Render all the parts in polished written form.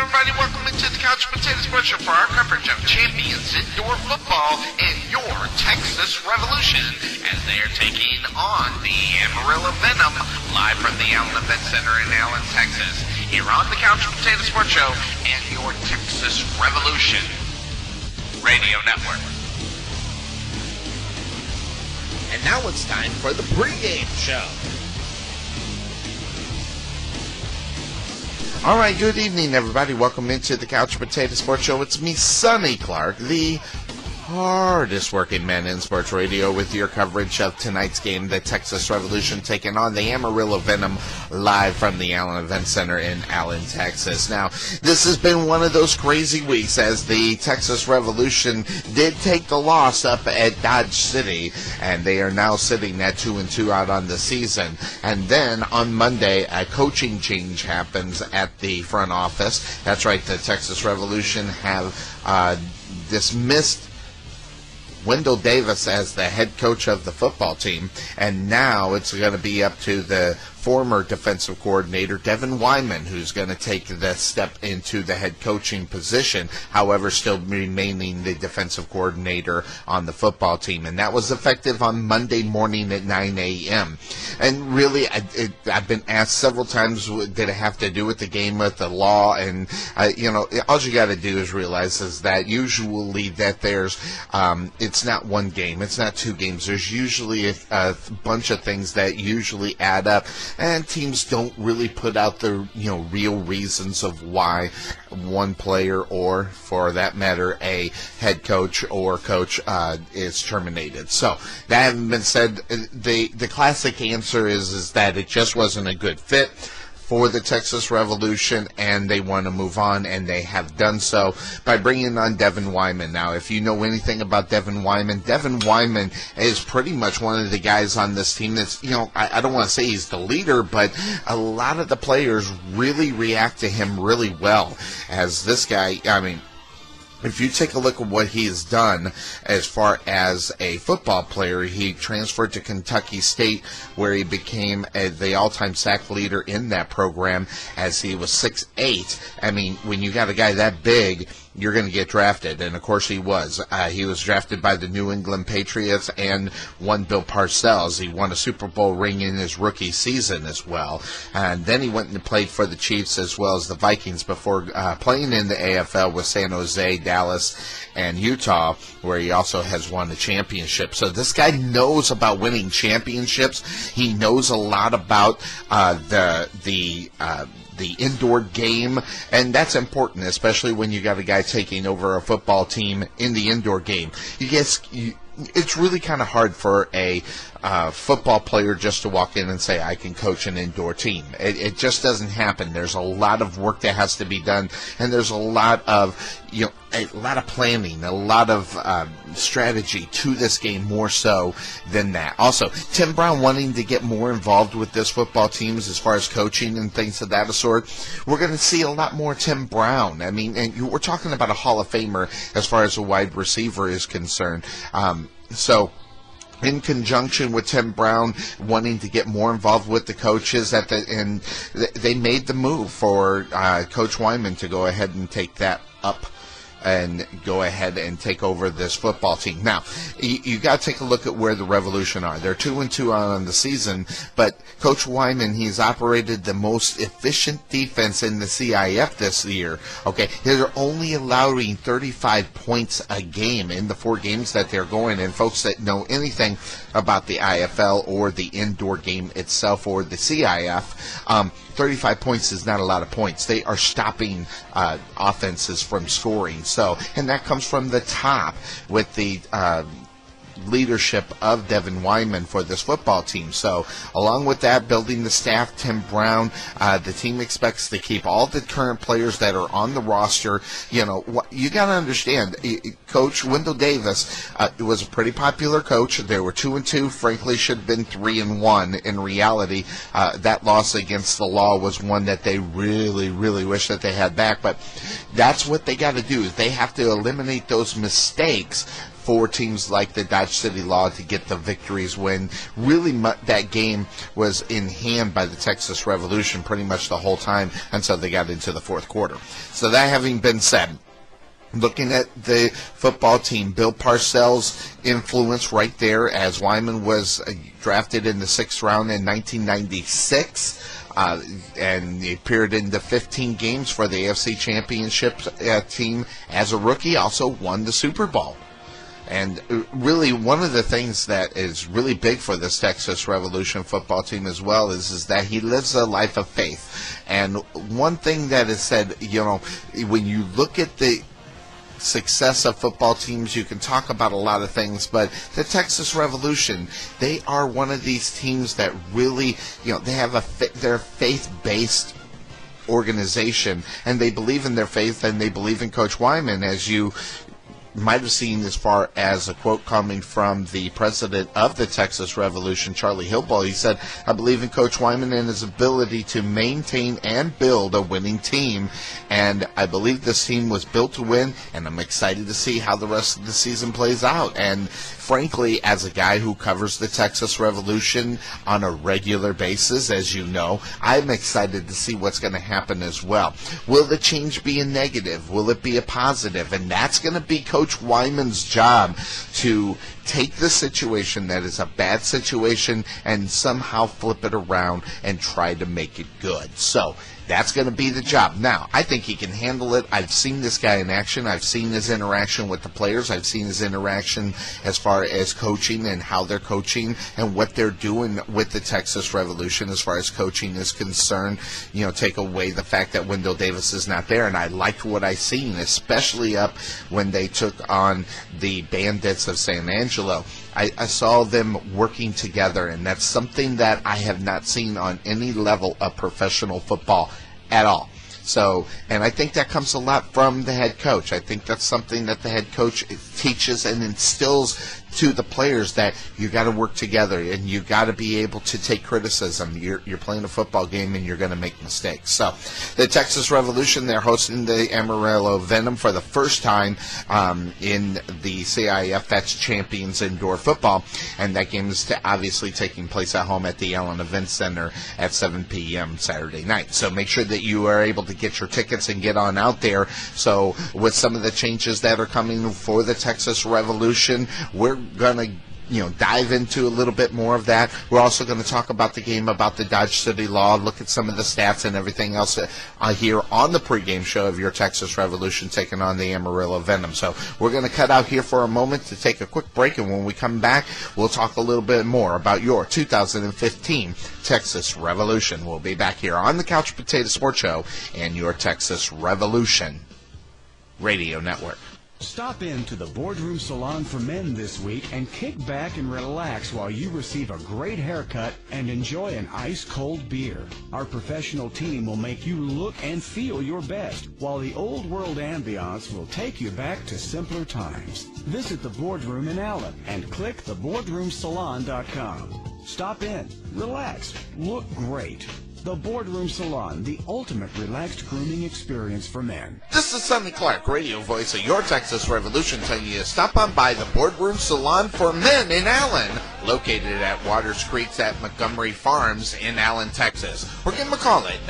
everybody. Welcome into the Couch Potato Sports Show for our coverage of Champions Indoor Football and your Texas Revolution as they are taking on the Amarillo Venom live from the Allen Event Center in Allen, Texas. Here on the Couch Potato Sports Show and your Texas Revolution Radio Network. And now it's time for the pregame show. All right, good evening, everybody. Welcome into the Couch Potato Sports Show. It's me, Sonny Clark, the hardest working man in sports radio, with your coverage of tonight's game, the Texas Revolution taking on the Amarillo Venom live from the Allen Event Center in Allen, Texas. Now, this has been one of those crazy weeks as the Texas Revolution did take the loss up at Dodge City, and they are now sitting at 2-2 out on the season. And then on Monday, a coaching change happens at the front office. That's right, the Texas Revolution have dismissed Wendell Davis as the head coach of the football team, and now it's going to be up to the former defensive coordinator, Devin Wyman, who's going to take the step into the head coaching position, however, still remaining the defensive coordinator on the football team. And that was effective on Monday morning at 9 a.m. And really, I've been asked several times, did it have to do with the game, with the law? And, all you got to do is realize is that usually that there's, it's not one game, it's not two games. There's usually a bunch of things that usually add up. And teams don't really put out the real reasons of why one player, or for that matter, a head coach or coach is terminated. So that having been said, the classic answer is that it just wasn't a good fit for the Texas Revolution, and they want to move on, and they have done so by bringing on Devin Wyman. Now, if you know anything about Devin Wyman is pretty much one of the guys on this team that's, I don't want to say he's the leader, but a lot of the players really react to him really well. As this guy, if you take a look at what he has done as far as a football player, he transferred to Kentucky State, where he became the all-time sack leader in that program as he was 6'8". When you got a guy that big, you're going to get drafted, and of course he was. He was drafted by the New England Patriots and won Bill Parcells. He won a Super Bowl ring in his rookie season as well. And then he went and played for the Chiefs as well as the Vikings before playing in the AFL with San Jose, Dallas, and Utah, where he also has won a championship. So this guy knows about winning championships. He knows a lot about the indoor game, and that's important, especially when you got a guy taking over a football team in the indoor game. It's really kind of hard for a football player just to walk in and say, I can coach an indoor team. It just doesn't happen. There's a lot of work that has to be done, and there's a lot of planning, a lot of strategy to this game, more so than that. Also, Tim Brown wanting to get more involved with this football team as far as coaching and things of that sort. We're going to see a lot more Tim Brown. And we're talking about a Hall of Famer as far as a wide receiver is concerned. So in conjunction with Tim Brown wanting to get more involved with the coaches and they made the move for Coach Wyman to go ahead and take that up and go ahead and take over this football team. Now, you got to take a look at where the Revolution are. They're 2-2 on the season, but Coach Wyman, he's operated the most efficient defense in the CIF this year. Okay, they're only allowing 35 points a game in the 4 games that they're going. And folks that know anything about the IFL or the indoor game itself or the CIF, 35 points is not a lot of points. They are stopping offenses from scoring. So, and that comes from the top with the leadership of Devin Wyman for this football team. So, along with that, building the staff, Tim Brown, the team expects to keep all the current players that are on the roster. You got to understand, Coach Wendell Davis was a pretty popular coach. They were 2-2. Frankly, should have been 3-1. In reality, that loss against the Law was one that they really, really wish that they had back. But that's what they got to do. They have to eliminate those mistakes for teams like the Dodge City Law to get the victories when really that game was in hand by the Texas Revolution pretty much the whole time until they got into the fourth quarter. So that having been said, looking at the football team, Bill Parcells' influence right there, as Wyman was drafted in the 6th round in 1996. And he appeared in the 15 games for the AFC Championship team as a rookie, also won the Super Bowl. And really, one of the things that is really big for this Texas Revolution football team as well is that he lives a life of faith. And one thing that is said, when you look at the success of football teams, you can talk about a lot of things, but the Texas Revolution, they are one of these teams that really, they have they're faith-based organization, and they believe in their faith, and they believe in Coach Wyman, as you might have seen as far as a quote coming from the president of the Texas Revolution, Charlie Hillbaugh. He said, "I believe in Coach Wyman and his ability to maintain and build a winning team, and I believe this team was built to win, and I'm excited to see how the rest of the season plays out." And frankly, as a guy who covers the Texas Revolution on a regular basis, as you know, I'm excited to see what's going to happen as well. Will the change be a negative? Will it be a positive? And that's going to be Coach Wyman's job, to take the situation that is a bad situation and somehow flip it around and try to make it good. So that's going to be the job. Now, I think he can handle it. I've seen this guy in action. I've seen his interaction with the players. I've seen his interaction as far as coaching and how they're coaching and what they're doing with the Texas Revolution as far as coaching is concerned. Take away the fact that Wendell Davis is not there, and I liked what I seen, especially up when they took on the Bandits of San Angelo. I saw them working together, and that's something that I have not seen on any level of professional football at all. So, and I think that comes a lot from the head coach. I think that's something that the head coach teaches and instills to the players, that you got to work together and you got to be able to take criticism. You're playing a football game and you're going to make mistakes. So, the Texas Revolution, they're hosting the Amarillo Venom for the first time in the CIF. That's Champions Indoor Football, and that game is obviously taking place at home at the Allen Event Center at 7 p.m. Saturday night. So make sure that you are able to get your tickets and get on out there. So with some of the changes that are coming for the Texas Revolution, we're going to dive into a little bit more of that. We're also going to talk about the game, about the Dodge City Law, look at some of the stats and everything else here on the pregame show of your Texas Revolution taking on the Amarillo Venom. So we're going to cut out here for a moment to take a quick break, and when we come back, we'll talk a little bit more about your 2015 Texas Revolution. We'll be back here on the Couch Potato Sports Show and your Texas Revolution Radio Network. Stop in to the Boardroom Salon for Men this week and kick back and relax while you receive a great haircut and enjoy an ice-cold beer. Our professional team will make you look and feel your best, while the old world ambiance will take you back to simpler times. Visit the Boardroom in Allen and click theboardroomsalon.com. Stop in, relax, look great. The Boardroom Salon, the ultimate relaxed grooming experience for men. This is Sonny Clark, radio voice of your Texas Revolution, telling you to stop on by the Boardroom Salon for Men in Allen, located at Waters Creek at Montgomery Farms in Allen, Texas. Or give them a call at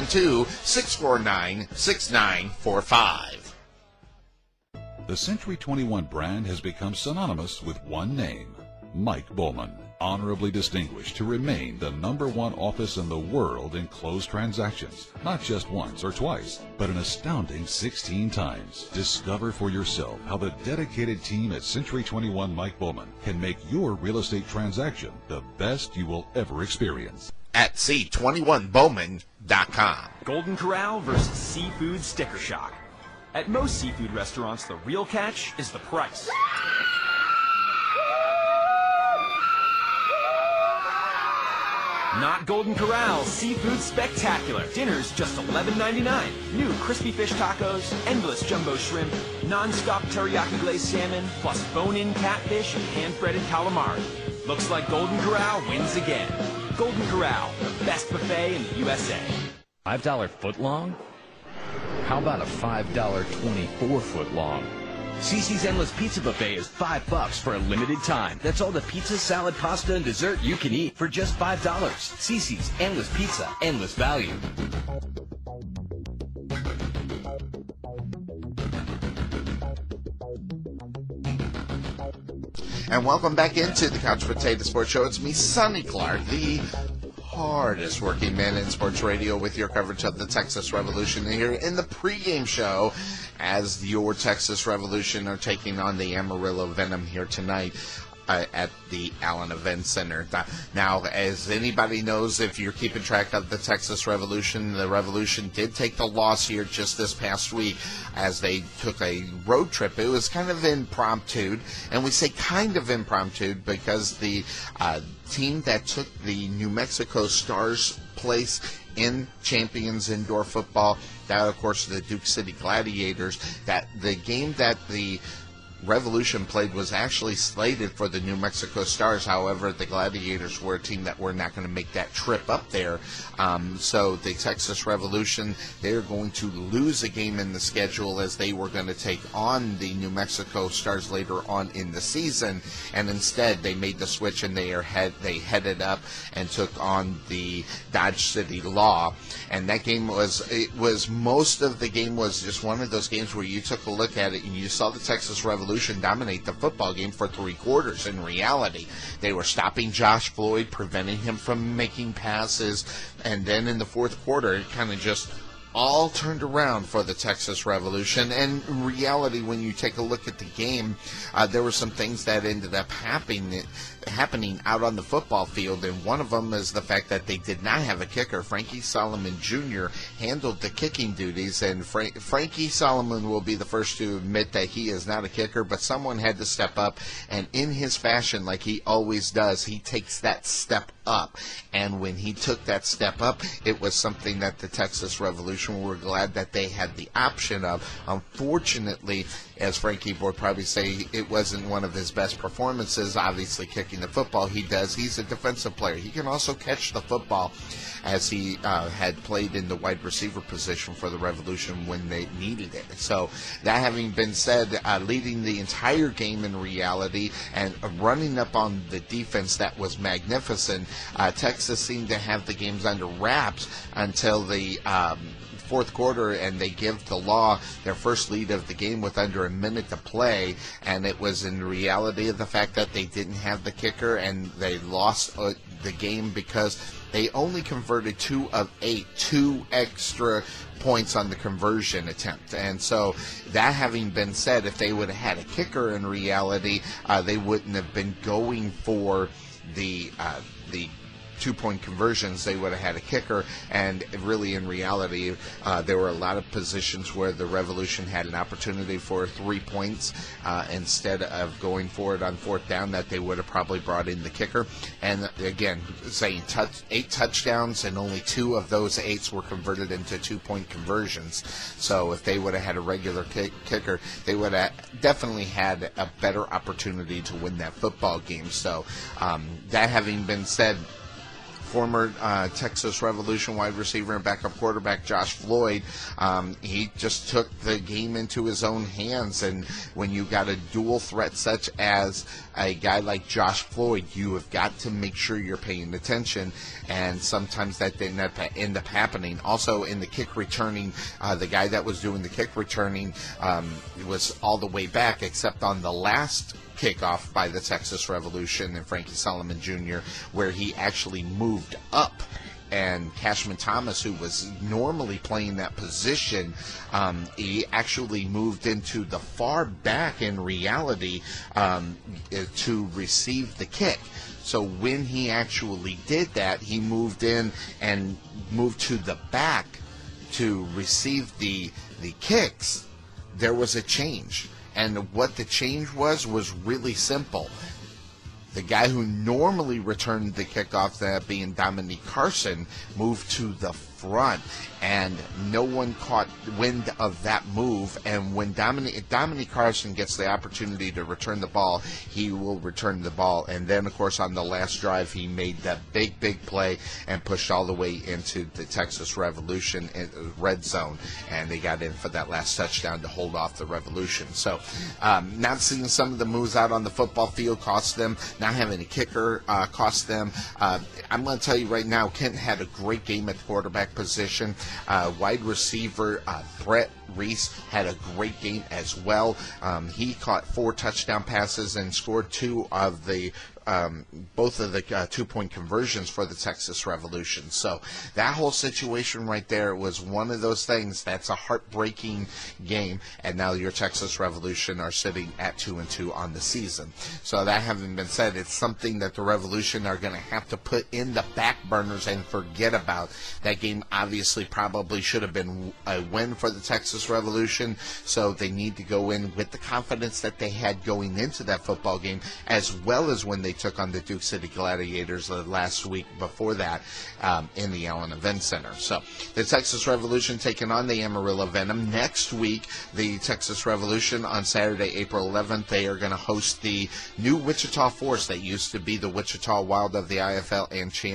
972-649-6945. The Century 21 brand has become synonymous with one name, Mike Bowman. Honorably distinguished to remain the #1 office in the world in closed transactions, not just once or twice, but an astounding 16 times. Discover for yourself how the dedicated team at Century 21 Mike Bowman can make your real estate transaction the best you will ever experience. At C21Bowman.com. Golden Corral versus Seafood Sticker Shock. At most seafood restaurants, the real catch is the price. Not Golden Corral, Seafood Spectacular. Dinner's just $11.99. New crispy fish tacos, endless jumbo shrimp, non-stop teriyaki glazed salmon, plus bone-in catfish and hand-breaded calamari. Looks like Golden Corral wins again. Golden Corral, the best buffet in the USA. $5 foot long? How about a $5 24 foot long? Cece's Endless Pizza Buffet is $5 for a limited time. That's all the pizza, salad, pasta, and dessert you can eat for just $5. Cece's Endless Pizza, endless value. And welcome back into the Couch Potato Sports Show. It's me, Sonny Clark, the hardest working man in sports radio, with your coverage of the Texas Revolution here in the pregame show as your Texas Revolution are taking on the Amarillo Venom here tonight at the Allen Event Center. Now, as anybody knows, if you're keeping track of the Texas Revolution, the Revolution did take the loss here just this past week as they took a road trip. It was kind of impromptu, and we say kind of impromptu because the team that took the New Mexico Stars place in Champions Indoor Football, that of course the Duke City Gladiators, that the game that the Revolution played was actually slated for the New Mexico Stars. However, the Gladiators were a team that were not going to make that trip up there. So the Texas Revolution, they're going to lose a game in the schedule as they were going to take on the New Mexico Stars later on in the season. And instead, they made the switch and they headed up and took on the Dodge City Law. And that game most of the game was just one of those games where you took a look at it and you saw the Texas Revolution dominate the football game for 3 quarters. In reality, they were stopping Josh Floyd, preventing him from making passes, and then in the fourth quarter, it kind of just all turned around for the Texas Revolution. And in reality, when you take a look at the game, there were some things that ended up happening out on the football field, and one of them is the fact that they did not have a kicker. Frankie Solomon Jr. handled the kicking duties, and Frankie Solomon will be the first to admit that he is not a kicker, but someone had to step up, and in his fashion, like he always does, he takes that step up. And when he took that step up, it was something that the Texas Revolution were glad that they had the option of. Unfortunately, as Frankie would probably say, it wasn't one of his best performances. Obviously, kicking the football, he's a defensive player. He can also catch the football, as he had played in the wide receiver position for the Revolution when they needed it. So that having been said, leading the entire game in reality and running up on the defense that was magnificent, Texas seemed to have the games under wraps until the fourth quarter, and they give the Law their first lead of the game with under a minute to play, and it was in reality of the fact that they didn't have the kicker, and they lost the game because they only converted 2 of 8, 2 extra points on the conversion attempt. And so that having been said, if they would have had a kicker in reality, they wouldn't have been going for the 2-point conversions. They would have had a kicker, and really in reality there were a lot of positions where the Revolution had an opportunity for 3 points instead of going for it on fourth down, that they would have probably brought in the kicker. And again, saying 8 touchdowns, and only 2 of those 8s were converted into 2-point conversions. So if they would have had a regular kicker, they would have definitely had a better opportunity to win that football game. So that having been said, former Texas Revolution wide receiver and backup quarterback Josh Floyd, he just took the game into his own hands. And when you got a dual threat such as a guy like Josh Floyd, you have got to make sure you're paying attention, and sometimes that didn't end up happening. Also in the kick returning, the guy that was doing the kick returning was all the way back, except on the last kickoff by the Texas Revolution and Frankie Solomon Jr., where he actually moved up, and Cashman Thomas, who was normally playing that position, he actually moved into the far back in reality to receive the kick. So when he actually did that, he moved in and moved to the back to receive the kicks. There was a change. And what the change was really simple. The guy who normally returned the kickoff, that being Dominique Carson, moved to the front, and no one caught wind of that move. And when Dominique Carson gets the opportunity to return the ball, he will return the ball. And then, of course, on the last drive, he made that big play and pushed all the way into the Texas Revolution red zone, and they got in for that last touchdown to hold off the Revolution. So not seeing some of the moves out on the football field cost them. Not having a kicker cost them. I'm going to tell you right now, Kent had a great game at the quarterback position. Wide receiver Brett Reese had a great game as well. He caught 4 touchdown passes and scored 2 of the both of the 2-point conversions for the Texas Revolution. So that whole situation right there was one of those things that's a heartbreaking game, and now your Texas Revolution are sitting at 2-2 on the season. So that having been said, it's something that the Revolution are going to have to put in the back burners and forget about. That game obviously probably should have been a win for the Texas Revolution, so they need to go in with the confidence that they had going into that football game, as well as when they took on the Duke City Gladiators last week before that in the Allen Event Center. So the Texas Revolution taking on the Amarillo Venom. Next week, the Texas Revolution on Saturday, April 11th, they are going to host the new Wichita Force that used to be the Wichita Wild of the IFL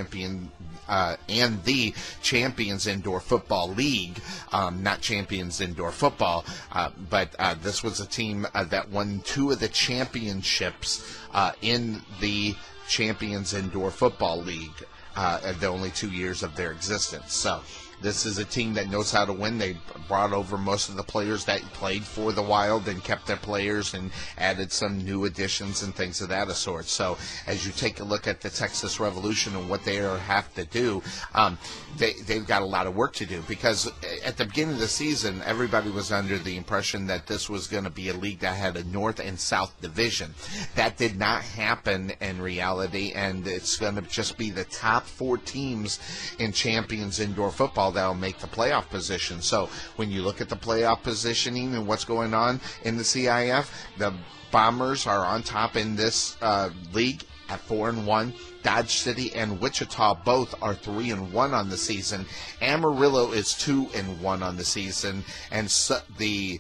and the Champions Indoor Football League, not Champions Indoor Football, but this was a team that won 2 of the championships in the Champions Indoor Football League, the only 2 years of their existence. So this is a team that knows how to win. They brought over most of the players that played for the Wild and kept their players and added some new additions and things of that sort. So as you take a look at the Texas Revolution and what they have to do, they've got a lot of work to do, because at the beginning of the season, everybody was under the impression that this was going to be a league that had a North and South division. That did not happen in reality, and it's going to just be the top 4 teams in Champions Indoor Football that'll make the playoff position. So when you look at the playoff positioning and what's going on in the CIF, the Bombers are on top in this league at 4-1. Dodge City and Wichita both are 3-1 on the season. Amarillo is 2-1 on the season, and the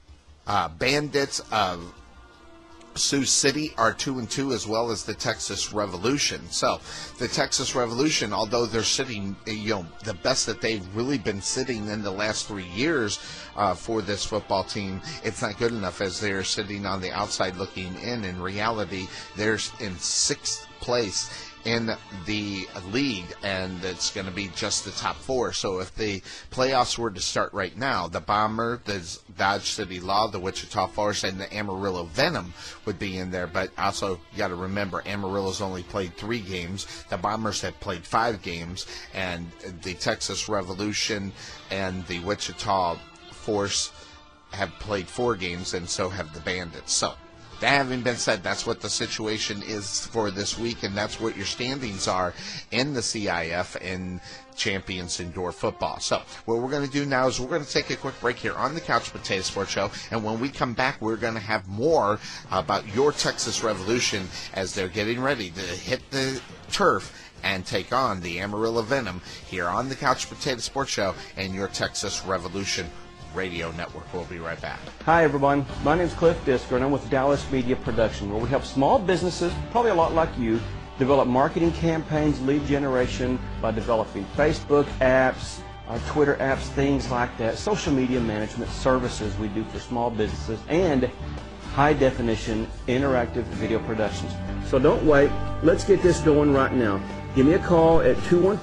Bandits of Sioux City are 2-2, as well as the Texas Revolution. So the Texas Revolution, although they're sitting, the best that they've really been sitting in the last 3 years for this football team, it's not good enough, as they're sitting on the outside looking in. In reality, they're in 6th place in the league, and it's going to be just the top 4. So if the playoffs were to start right now, the Bomber, the Dodge City Law, the Wichita Force, and the Amarillo Venom would be in there. But also, you got to remember, Amarillo's only played 3 games. The Bombers have played 5 games, and the Texas Revolution and the Wichita Force have played 4 games, and so have the Bandits. So that having been said, that's what the situation is for this week, and that's what your standings are in the CIF in Champions Indoor Football. So what we're going to do now is we're going to take a quick break here on the Couch Potato Sports Show, and when we come back, we're going to have more about your Texas Revolution as they're getting ready to hit the turf and take on the Amarillo Venom here on the Couch Potato Sports Show and your Texas Revolution Radio Network. We'll be right back. Hi everyone, my name is Cliff Disker and I'm with Dallas Media Production, where we help small businesses, probably a lot like you, develop marketing campaigns, lead generation by developing Facebook apps, Twitter apps, things like that, social media management services we do for small businesses, and high definition interactive video productions. So don't wait, let's get this going right now. Give me a call at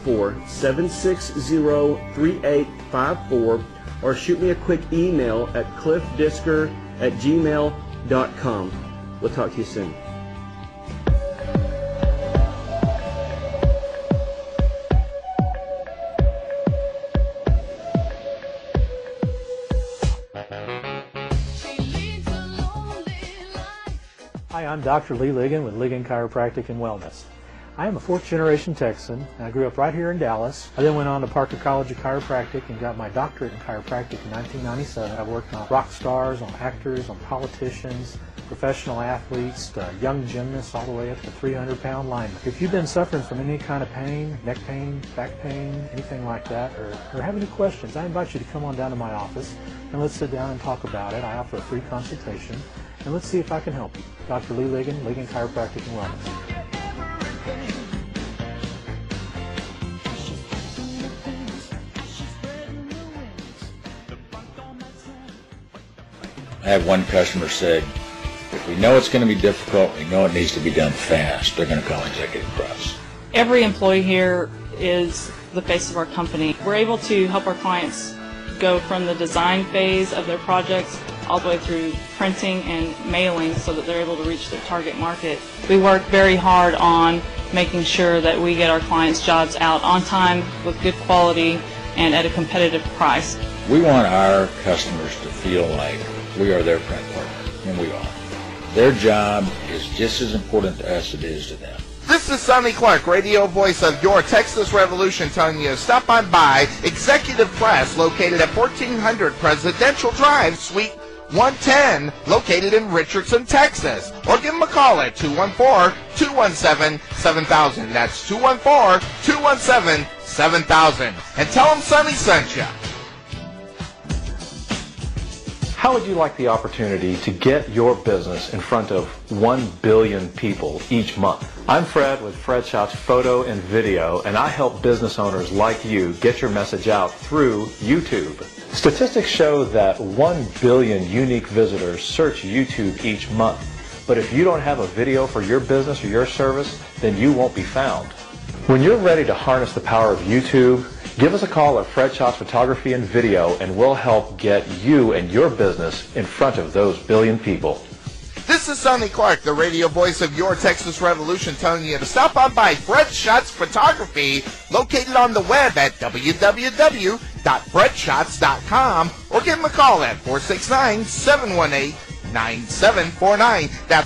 214-760-3854 or shoot me a quick email at cliffdisker@gmail.com. We'll talk to you soon. Hi, I'm Dr. Lee Ligon with Ligon Chiropractic and Wellness. I am a 4th-generation Texan, and I grew up right here in Dallas. I then went on to Parker College of Chiropractic and got my doctorate in chiropractic in 1997. I've worked on rock stars, on actors, on politicians, professional athletes to young gymnasts, all the way up to 300-pound linemen. If you've been suffering from any kind of pain, neck pain, back pain, anything like that, or have any questions, I invite you to come on down to my office and let's sit down and talk about it. I offer a free consultation, and let's see if I can help you. Dr. Lee Ligon, Ligon Chiropractic and Wellness. I had one customer said, if we know it's going to be difficult, we know it needs to be done fast, they're going to call Executive Press. Every employee here is the face of our company. We're able to help our clients go from the design phase of their projects all the way through printing and mailing so that they're able to reach their target market. We work very hard on making sure that we get our clients' jobs out on time with good quality and at a competitive price. We want our customers to feel like we are their print partner, and we are. Their job is just as important to us as it is to them. This is Sonny Clark, radio voice of your Texas Revolution, telling you to stop on by Executive Press, located at 1400 Presidential Drive, Suite 110, located in Richardson, Texas. Or give them a call at 214-217-7000. That's 214-217-7000. And tell them Sonny sent you. How would you like the opportunity to get your business in front of 1 billion people each month? I'm Fred with Fred Shots Photo and Video, and I help business owners like you get your message out through YouTube. Statistics show that 1 billion unique visitors search YouTube each month. But if you don't have a video for your business or your service, then you won't be found. When you're ready to harness the power of YouTube, give us a call at Fred Shots Photography and Video, and we'll help get you and your business in front of those billion people. This is Sonny Clark, the radio voice of your Texas Revolution, telling you to stop on by Fred Shots Photography, located on the web at www.fredshots.com, or give them a call at 469-718-9749. That's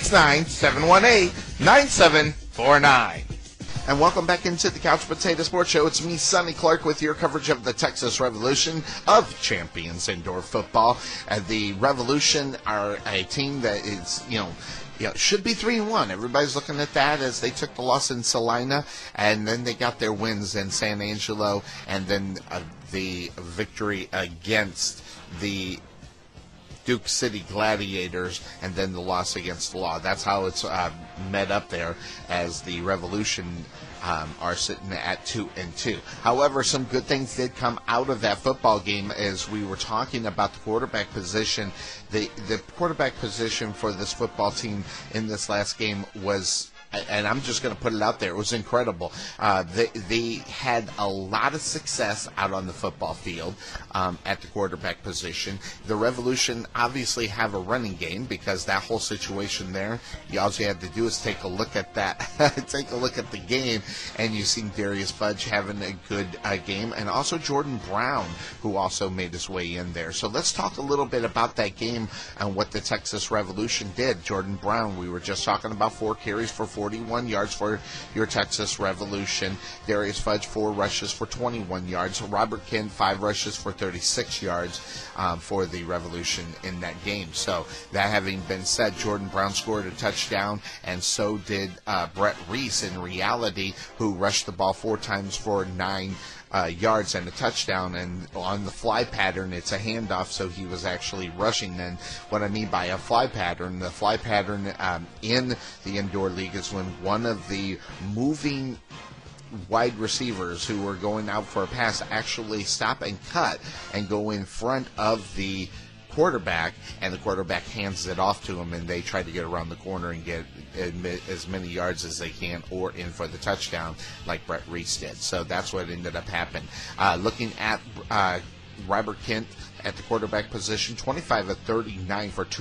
469-718-9749. And welcome back into the Couch Potato Sports Show. It's me, Sonny Clark, with your coverage of the Texas Revolution of Champions Indoor Football. And the Revolution are a team that is, should be 3-1. Everybody's looking at that as they took the loss in Salina, and then they got their wins in San Angelo, and then the victory against the Duke City Gladiators, and then the loss against the Law. That's how it's met up there, as the Revolution are sitting at 2-2. However, some good things did come out of that football game, as we were talking about the quarterback position. The quarterback position for this football team in this last game was, and I'm just going to put it out there, it was incredible. They had a lot of success out on the football field at the quarterback position. The Revolution obviously have a running game, because that whole situation there, all you had to do is take a look at that, take a look at the game, and you see Darius Fudge having a good game, and also Jordan Brown, who also made his way in there. So let's talk a little bit about that game and what the Texas Revolution did. Jordan Brown, we were just talking about 4 carries for 41 yards for your Texas Revolution. Darius Fudge, 4 rushes for 21 yards. Robert Kent, 5 rushes for 36 yards for the Revolution in that game. So that having been said, Jordan Brown scored a touchdown, and so did Brett Reese, in reality, who rushed the ball 4 times for 9 yards and a touchdown. And on the fly pattern, it's a handoff, so he was actually rushing. Then what I mean by a fly pattern, the fly pattern in the indoor league is when one of the moving wide receivers who were going out for a pass actually stop and cut and go in front of the quarterback, and the quarterback hands it off to him, and they try to get around the corner and get as many yards as they can, or in for the touchdown like Brett Reese did. So that's what ended up happening. Looking at Robert Kent at the quarterback position, 25 of 39 for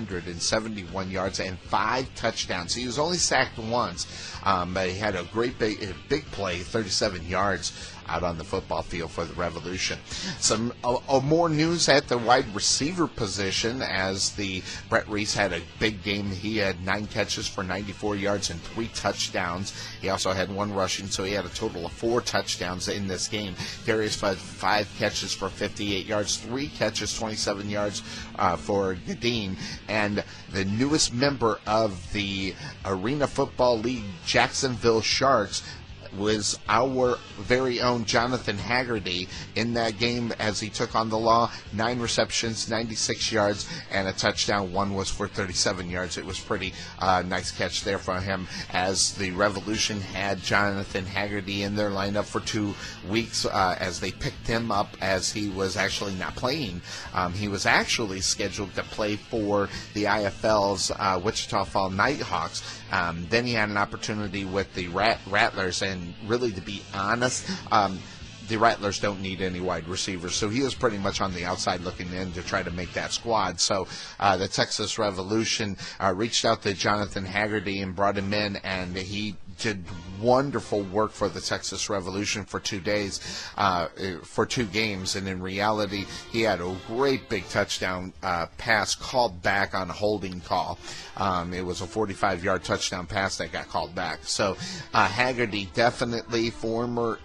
271 yards and 5 touchdowns. He was only sacked once, but he had a great big play, 37 yards out on the football field for the Revolution. Some more news at the wide receiver position, as the Brett Reese had a big game. He had 9 catches for 94 yards and 3 touchdowns. He also had 1 rushing, so he had a total of 4 touchdowns in this game. Darius Fudge, 5 catches for 58 yards, 3 catches, 27 yards for Gadeen. And the newest member of the Arena Football League, Jacksonville Sharks, was our very own Jonathan Haggerty in that game as he took on the Law. 9 receptions, 96 yards, and a touchdown. 1 was for 37 yards. It was pretty nice catch there for him, as the Revolution had Jonathan Haggerty in their lineup for 2 weeks as they picked him up as he was actually not playing. He was actually scheduled to play for the IFL's Wichita Fall Nighthawks. Then he had an opportunity with the Rattlers, and really, to be honest, the Rattlers don't need any wide receivers, so he was pretty much on the outside looking in to try to make that squad. So the Texas Revolution reached out to Jonathan Haggerty and brought him in, and he did wonderful work for the Texas Revolution for 2 days, for 2 games, and in reality, he had a great big touchdown pass called back on a holding call. It was a 45-yard touchdown pass that got called back. So Haggerty, definitely former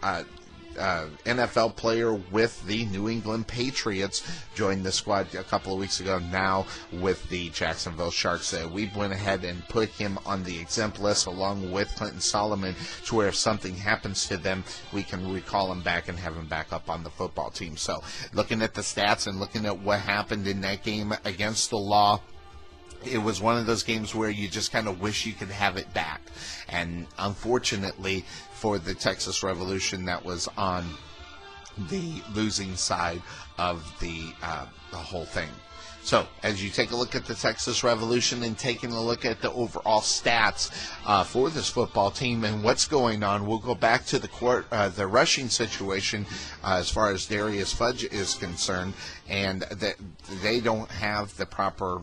NFL player with the New England Patriots, joined the squad a couple of weeks ago, now with the Jacksonville Sharks. We went ahead and put him on the exempt list along with Clinton Solomon, to where if something happens to them, we can recall him back and have him back up on the football team. So looking at the stats and looking at what happened in that game against the Law, it was one of those games where you just kind of wish you could have it back. And unfortunately for the Texas Revolution, that was on the losing side of the whole thing. So, as you take a look at the Texas Revolution and taking a look at the overall stats for this football team and what's going on, we'll go back to the rushing situation as far as Darius Fudge is concerned, and that they don't have the proper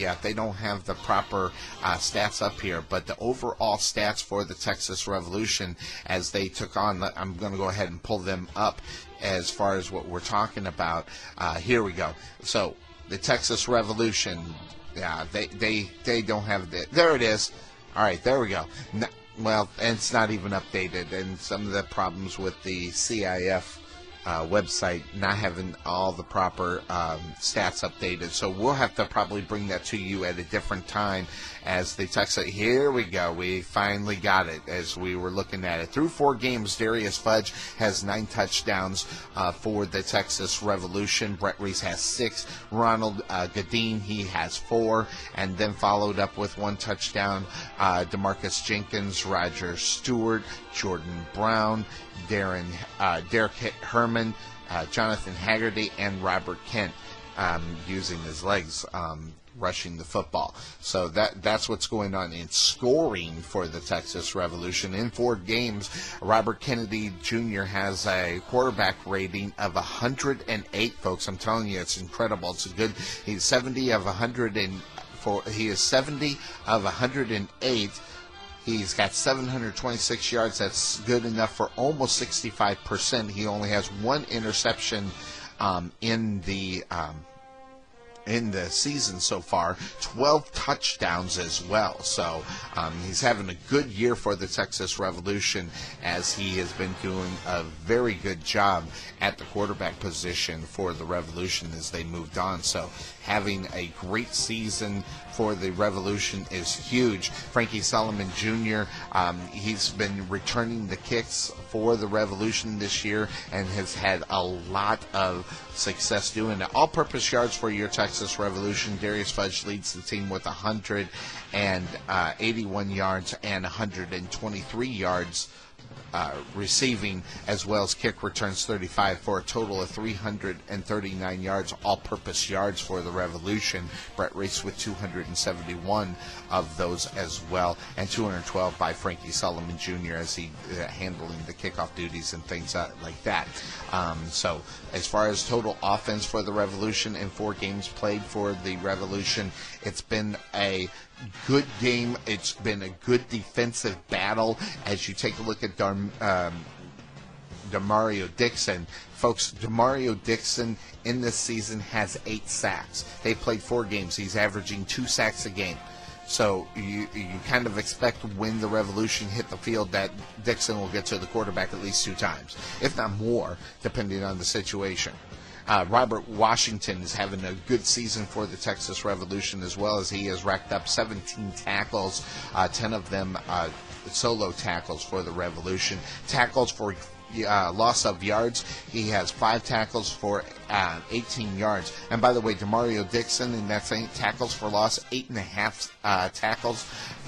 stats up here. But the overall stats for the Texas Revolution as they took on, I'm going to go ahead and pull them up as far as what we're talking about. Here we go. So, the Texas Revolution, they don't have the, there it is. All right, there we go. Well, and it's not even updated, and some of the problems with the CIF website not having all the proper stats updated. So we'll have to probably bring that to you at a different time as the Texas. Here we go. We finally got it as we were looking at it. Through 4 games, Darius Fudge has 9 touchdowns for the Texas Revolution. Brett Reese has 6. Ronald Gadeen, he has 4. And then followed up with 1 touchdown, DeMarcus Jenkins, Roger Stewart, Jordan Brown, Derek Herman, Jonathan Haggerty, and Robert Kent using his legs, rushing the football. So that's what's going on in scoring for the Texas Revolution. In 4 games, Robert Kennedy Jr. has a quarterback rating of 108, folks. I'm telling you, it's incredible. It's good. He's 70 of 104. He is 70 of 108. He's got 726 yards. That's good enough for almost 65%. He only has 1 interception in the season so far, 12 touchdowns as well. So he's having a good year for the Texas Revolution, as he has been doing a very good job at the quarterback position for the Revolution as they moved on. So having a great season for the Revolution is huge. Frankie Solomon Jr., he's been returning the kicks for the Revolution this year and has had a lot of success doing it. All-purpose yards for your Texas Revolution. Darius Fudge leads the team with 181 yards and 123 yards receiving, as well as kick returns 35, for a total of 339 yards, all-purpose yards for the Revolution. Brett Reese with 271 of those as well, and 212 by Frankie Solomon Jr. as he handling the kickoff duties and things like that. So as far as total offense for the Revolution in 4 games played for the Revolution, it's been a good game. It's been a good defensive battle. As you take a look at Demario Dixon. Folks, Demario Dixon in this season has 8 sacks. They played 4 games. He's averaging 2 sacks a game. So you kind of expect when the Revolution hit the field that Dixon will get to the quarterback at least 2 times, if not more, depending on the situation. Robert Washington is having a good season for the Texas Revolution, as well as he has racked up 17 tackles, 10 of them solo tackles for the Revolution. Tackles for loss of yards, he has 5 tackles for 18 yards. And by the way, Demario Dixon, and that's 8 tackles for loss, 8.5 tackles,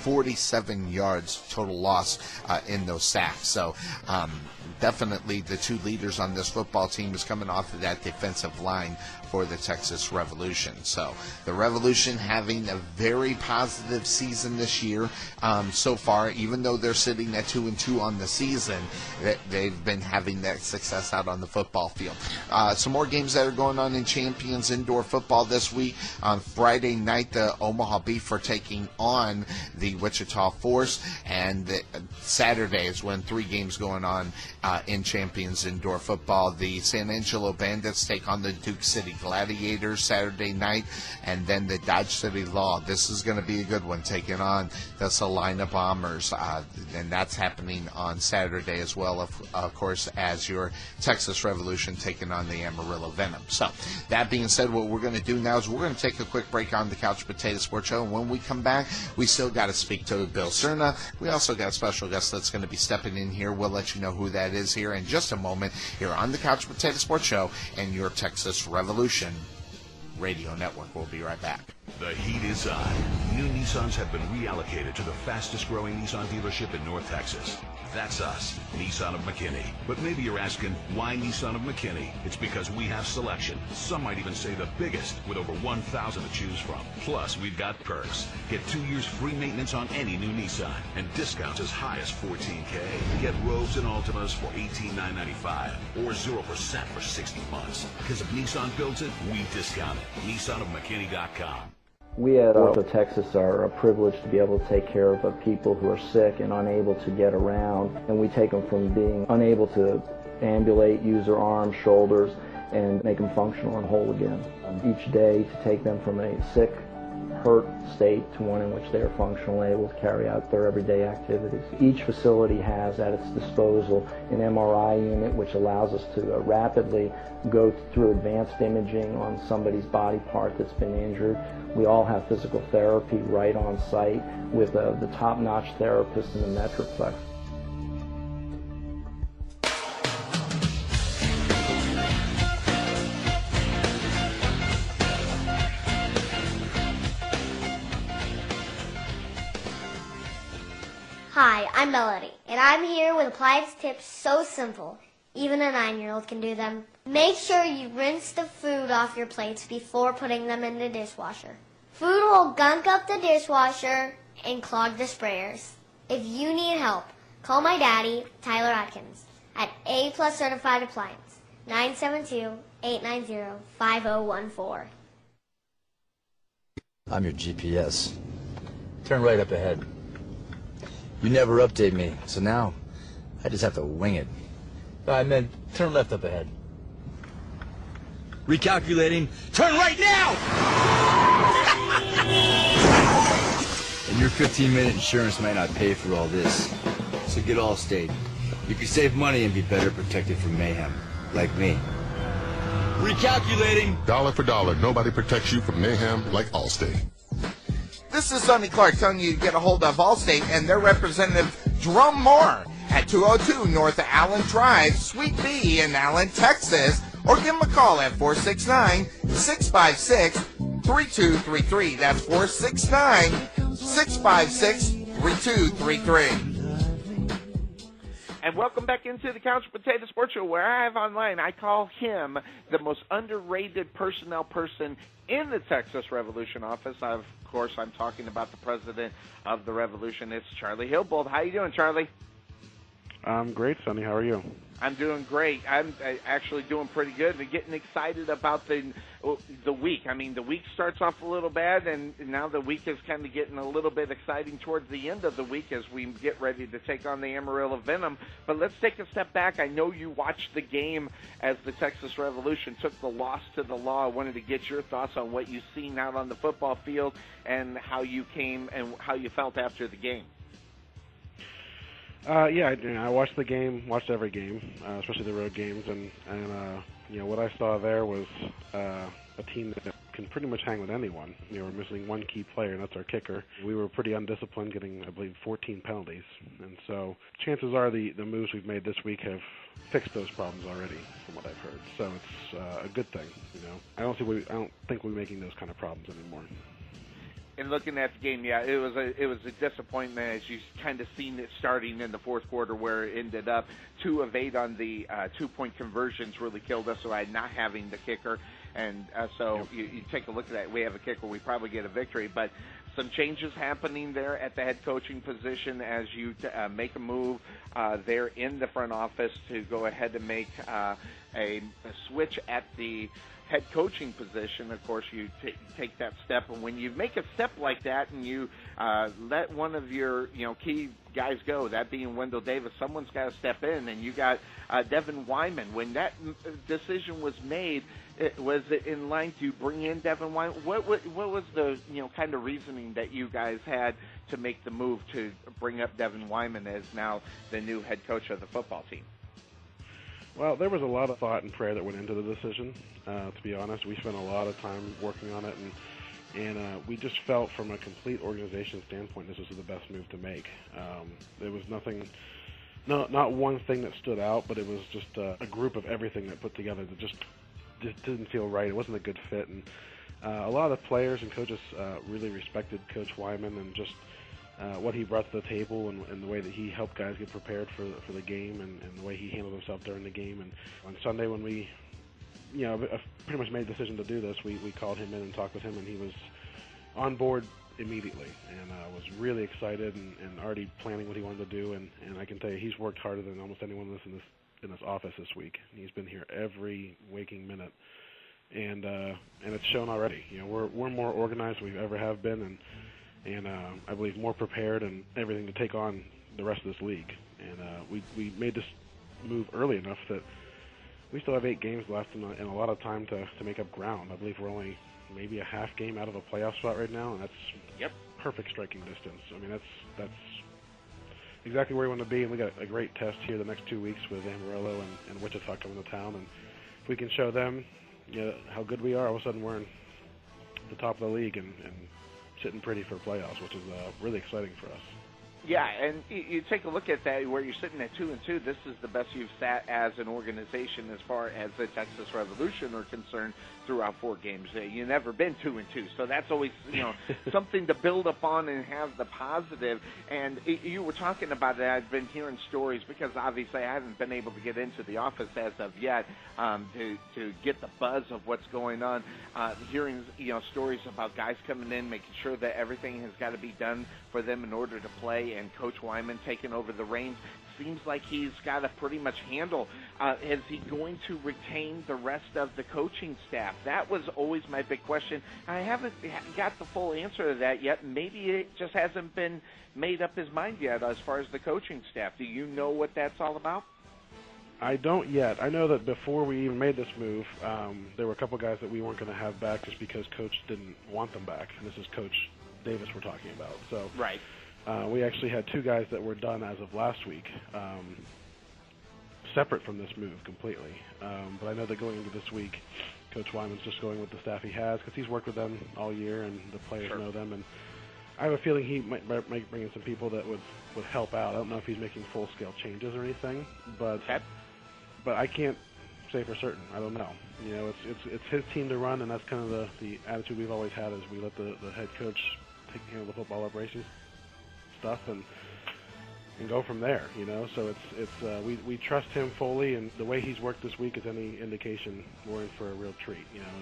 47 yards total loss in those sacks. So definitely the 2 leaders on this football team is coming off of that defensive line for the Texas Revolution. So the Revolution having a very positive season this year so far, even though they're sitting at 2-2 on the season, they've been having that success out on the football field. Some more games that are going on in Champions Indoor Football this week. On Friday night, the Omaha Beef are taking on the Wichita Force, and Saturday is when 3 games going on in Champions Indoor Football. The San Angelo Bandits take on the Duke City Gladiators Saturday night, and then the Dodge City Law. This is going to be a good one, taking on the Salina Bombers, and that's happening on Saturday as well, of course, as your Texas Revolution taking on the Amarillo Venom. So that being said, what we're going to do now is we're going to take a quick break on the Couch Potato Sports Show, and when we come back, we still got to speak to Bill Cerna. We also got a special guest that's going to be stepping in here. We'll let you know who that is here in just a moment here on the Couch Potato Sports Show and your Texas Revolution Radio Network. We'll be right back. The heat is on. New Nissans have been reallocated to the fastest growing Nissan dealership in North Texas. That's us, Nissan of McKinney. But maybe you're asking, why Nissan of McKinney? It's because we have selection. Some might even say the biggest, with over 1,000 to choose from. Plus, we've got perks. Get 2 years free maintenance on any new Nissan, and discounts as high as $14,000. Get Rogues and Altimas for $18,995, or 0% for 60 months. Because if Nissan builds it, we discount it. NissanofMcKinney.com. We at Auto Texas are privileged to be able to take care of people who are sick and unable to get around, and we take them from being unable to ambulate, use their arms, shoulders, and make them functional and whole again. Each day to take them from a sick, hurt state to one in which they are functional and able to carry out their everyday activities. Each facility has at its disposal an MRI unit which allows us to rapidly go through advanced imaging on somebody's body part that's been injured. We all have physical therapy right on site with the top-notch therapists in the Metroplex. Hi, I'm Melody, and I'm here with appliance tips so simple, even a 9-year-old can do them. Make sure you rinse the food off your plates before putting them in the dishwasher. Food will gunk up the dishwasher and clog the sprayers. If you need help, call my daddy, Tyler Atkins, at A+ Certified Appliance, 972-890-5014. I'm your GPS. Turn right up ahead. You never update me, so now I just have to wing it. I meant turn left up ahead. Recalculating. Turn right now! And your 15-minute insurance might not pay for all this. So get Allstate. You can save money and be better protected from mayhem, like me. Recalculating. Dollar for dollar, nobody protects you from mayhem like Allstate. This is Sonny Clark telling you to get a hold of Allstate and their representative, Jerome Moore, at 202 North Allen Drive, Suite B in Allen, Texas, or give them a call at 469-656-3233. That's 469-656-3233. And welcome back into the Couch Potato Sports Show, where I have online, I call him the most underrated personnel person in the Texas Revolution office. Of course, I'm talking about the president of the Revolution. It's Charlie Hilbold. How you doing, Charlie? I'm great, Sonny. How are you? I'm doing great. I'm actually doing pretty good and getting excited about the week. I mean, the week starts off a little bad, and now the week is kind of getting a little bit exciting towards the end of the week as we get ready to take on the Amarillo Venom. But let's take a step back. I know you watched the game as the Texas Revolution took the loss to the Law. I wanted to get your thoughts on what you've seen out on the football field and how you came and how you felt after the game. Yeah, I watched the game, watched every game, especially the road games, and what I saw there was a team that can pretty much hang with anyone. We're missing one key player, and that's our kicker. We were pretty undisciplined, getting, I believe, 14 penalties, and so chances are the moves we've made this week have fixed those problems already, from what I've heard. So it's a good thing. I don't think we're making those kind of problems anymore. And looking at the game, yeah, it was a disappointment as you kind of seen it starting in the fourth quarter where it ended up 2 of 8 on the 2-point conversions really killed us by not having the kicker. And so you take a look at that. We have a kicker, we probably get a victory. But some changes happening there at the head coaching position as you make a move there in the front office to go ahead and make a switch at the head coaching position. Of course, you take that step, and when you make a step like that and you let one of your key guys go, that being Wendell Davis, someone's got to step in, and you got Devin Wyman. When that decision was made, was it in line to bring in Devin Wyman? What was the kind of reasoning that you guys had to make the move to bring up Devin Wyman as now the new head coach of the football team? Well, there was a lot of thought and prayer that went into the decision. To be honest, we spent a lot of time working on it, and we just felt from a complete organization standpoint this was the best move to make. There was not one thing that stood out, but it was just a group of everything that put together that just didn't feel right. It wasn't a good fit, and a lot of the players and coaches really respected Coach Wyman and just what he brought to the table and the way that he helped guys get prepared for the game and the way he handled himself during the game. And on Sunday when we pretty much made the decision to do this, we called him in and talked with him, and he was on board immediately and was really excited and already planning what he wanted to do. And I can tell you he's worked harder than almost anyone in this office this week. He's been here every waking minute, and it's shown already. We're more organized than we ever have been, and I believe more prepared and everything to take on the rest of this league. And we made this move early enough that we still have 8 games left and a lot of time to make up ground. I believe we're only maybe a half game out of a playoff spot right now, and that's perfect striking distance. I mean, that's exactly where we want to be, and we got a great test here the next 2 weeks with Amarillo and Wichita coming to town. And if we can show them how good we are, all of a sudden we're in the top of the league and sitting pretty for playoffs, which is really exciting for us. Yeah, and you take a look at that where you're sitting at 2-2. This is the best you've sat as an organization as far as the Texas Revolution are concerned throughout 4 games. You've never been 2-2, so that's always something to build upon and have the positive. And you were talking about that. I've been hearing stories because obviously I haven't been able to get into the office as of yet to get the buzz of what's going on. Hearing stories about guys coming in, making sure that everything has got to be done for them in order to play, and Coach Wyman taking over the reins. Seems like he's got to pretty much handle. Is he going to retain the rest of the coaching staff? That was always my big question. I haven't got the full answer to that yet. Maybe it just hasn't been made up his mind yet as far as the coaching staff. Do you know what that's all about? I don't yet. I know that before we even made this move, there were a couple guys that we weren't going to have back just because Coach didn't want them back. And this is Coach Davis we're talking about. So right. We actually had 2 guys that were done as of last week, separate from this move completely. But I know that going into this week, Coach Wyman's just going with the staff he has because he's worked with them all year and the players know them. And I have a feeling he might bring in some people that would help out. I don't know if he's making full-scale changes or anything, but I can't say for certain. I don't know. It's his team to run, and that's kind of the attitude we've always had is we let the head coach handle the football operations stuff and go from there. So we trust him fully, and the way he's worked this week is any indication we're in for a real treat.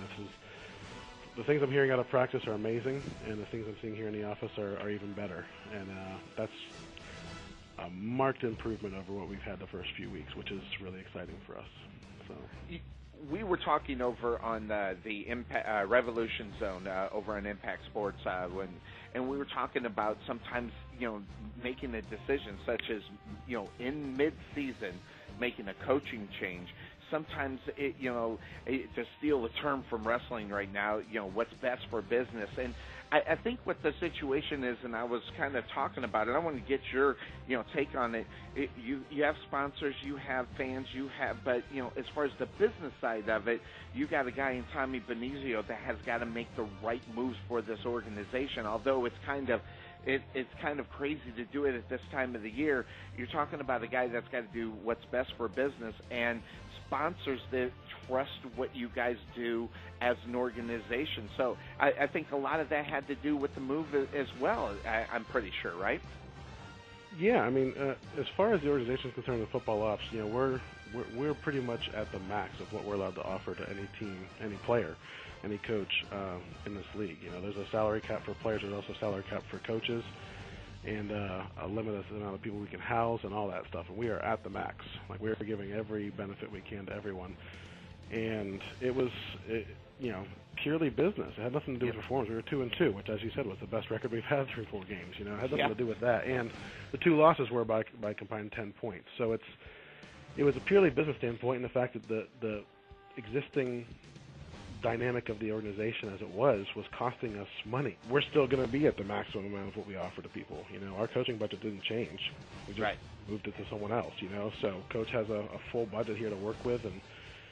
The things I'm hearing out of practice are amazing, and the things I'm seeing here in the office are even better. And a marked improvement over what we've had the first few weeks, which is really exciting for us. So. We were talking over on the Impact, Revolution Zone over on Impact Sports, and we were talking about sometimes, making a decision such as, in mid-season, making a coaching change. Sometimes, to steal a term from wrestling right now, what's best for business. And I think what the situation is, and I was kind of talking about it, I want to get your, take on it. You have sponsors, you have fans, but, as far as the business side of it, you got a guy in Tommy Benizio that has got to make the right moves for this organization, although it's kind of crazy to do it at this time of the year. You're talking about a guy that's got to do what's best for business, and sponsors that trust what you guys do as an organization. So I think a lot of that had to do with the move as well, I'm pretty sure, right? Yeah, I mean, as far as the organization is concerned with football ops, we're pretty much at the max of what we're allowed to offer to any team, any player, any coach in this league. There's a salary cap for players, there's also a salary cap for coaches, and a limited amount of people we can house and all that stuff. And we are at the max. Like, we're giving every benefit we can to everyone. And it was, purely business. It had nothing to do with performance. We were 2-2, which, as you said, was the best record we've had through 4 games. It had nothing to do with that. And the 2 losses were by combined 10 points. So it was a purely business standpoint, and the fact that the existing dynamic of the organization as it was costing us money. We're still going to be at the maximum amount of what we offer to people. Our coaching budget didn't change. We just moved it to someone else. So coach has a full budget here to work with, and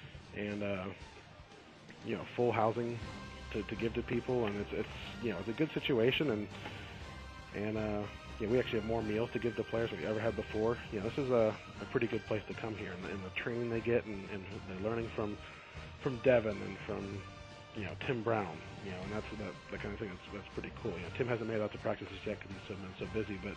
full housing to give to people, and it's a good situation, and we actually have more meals to give to players than we ever had before. This is a pretty good place to come here, and the training they get, and they're learning from Devin and from Tim Brown, and that's that kind of thing. That's pretty cool. Tim hasn't made it out to practices yet because he's been so busy, but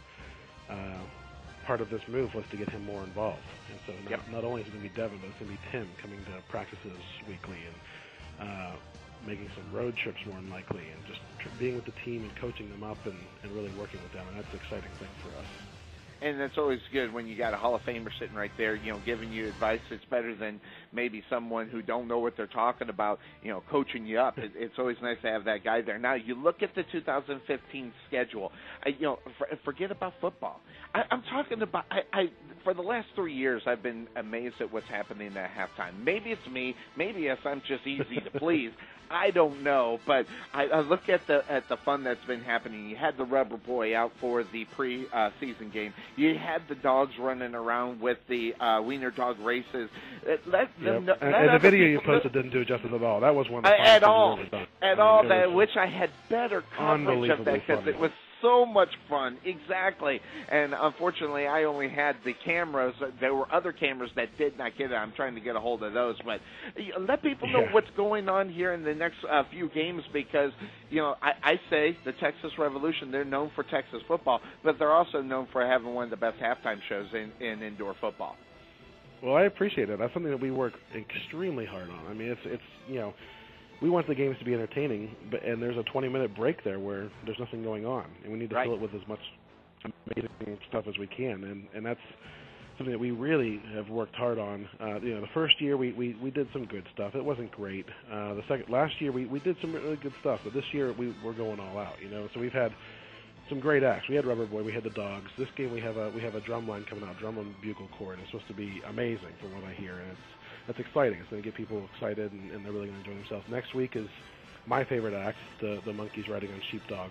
part of this move was to get him more involved. And so not only is it going to be Devin, but it's going to be Tim coming to practices weekly and making some road trips more than likely, and just being with the team and coaching them up and really working with them. And that's an exciting thing for us. And that's always good when you got a Hall of Famer sitting right there, giving you advice. It's better than maybe someone who don't know what they're talking about, coaching you up. It's always nice to have that guy there. Now, you look at the 2015 schedule. Forget about football. I'm talking about, for the last 3 years, I've been amazed at what's happening at halftime. Maybe it's me. Maybe yes, I'm just easy to please. I don't know, but I look at the fun that's been happening. You had the Rubber Boy out for the pre-season game. You had the dogs running around with the wiener dog races. And the video you posted didn't do it justice at all. That was one of the at all. That which I had better coverage of that because it was so much fun. Exactly. And unfortunately, I only had the cameras. There were other cameras that did not get it. I'm trying to get a hold of those. But let people know what's going on here in the next few games because, I say the Texas Revolution, they're known for Texas football, but they're also known for having one of the best halftime shows in indoor football. Well, I appreciate it. That's something that we work extremely hard on. I mean, it's we want the games to be entertaining, and there's a 20-minute break there where there's nothing going on, and we need to fill it with as much amazing stuff as we can, and that's something that we really have worked hard on. The first year we did some good stuff. It wasn't great. Last year we did some really good stuff, but this year we're going all out. So we've had some great acts. We had Rubber Boy, we had the Dogs. This game we have a drum line coming out, drum and bugle corps, and it's supposed to be amazing from what I hear, and that's exciting. It's going to get people excited, and they're really going to enjoy themselves. Next week is my favorite act, the monkeys riding on sheepdogs.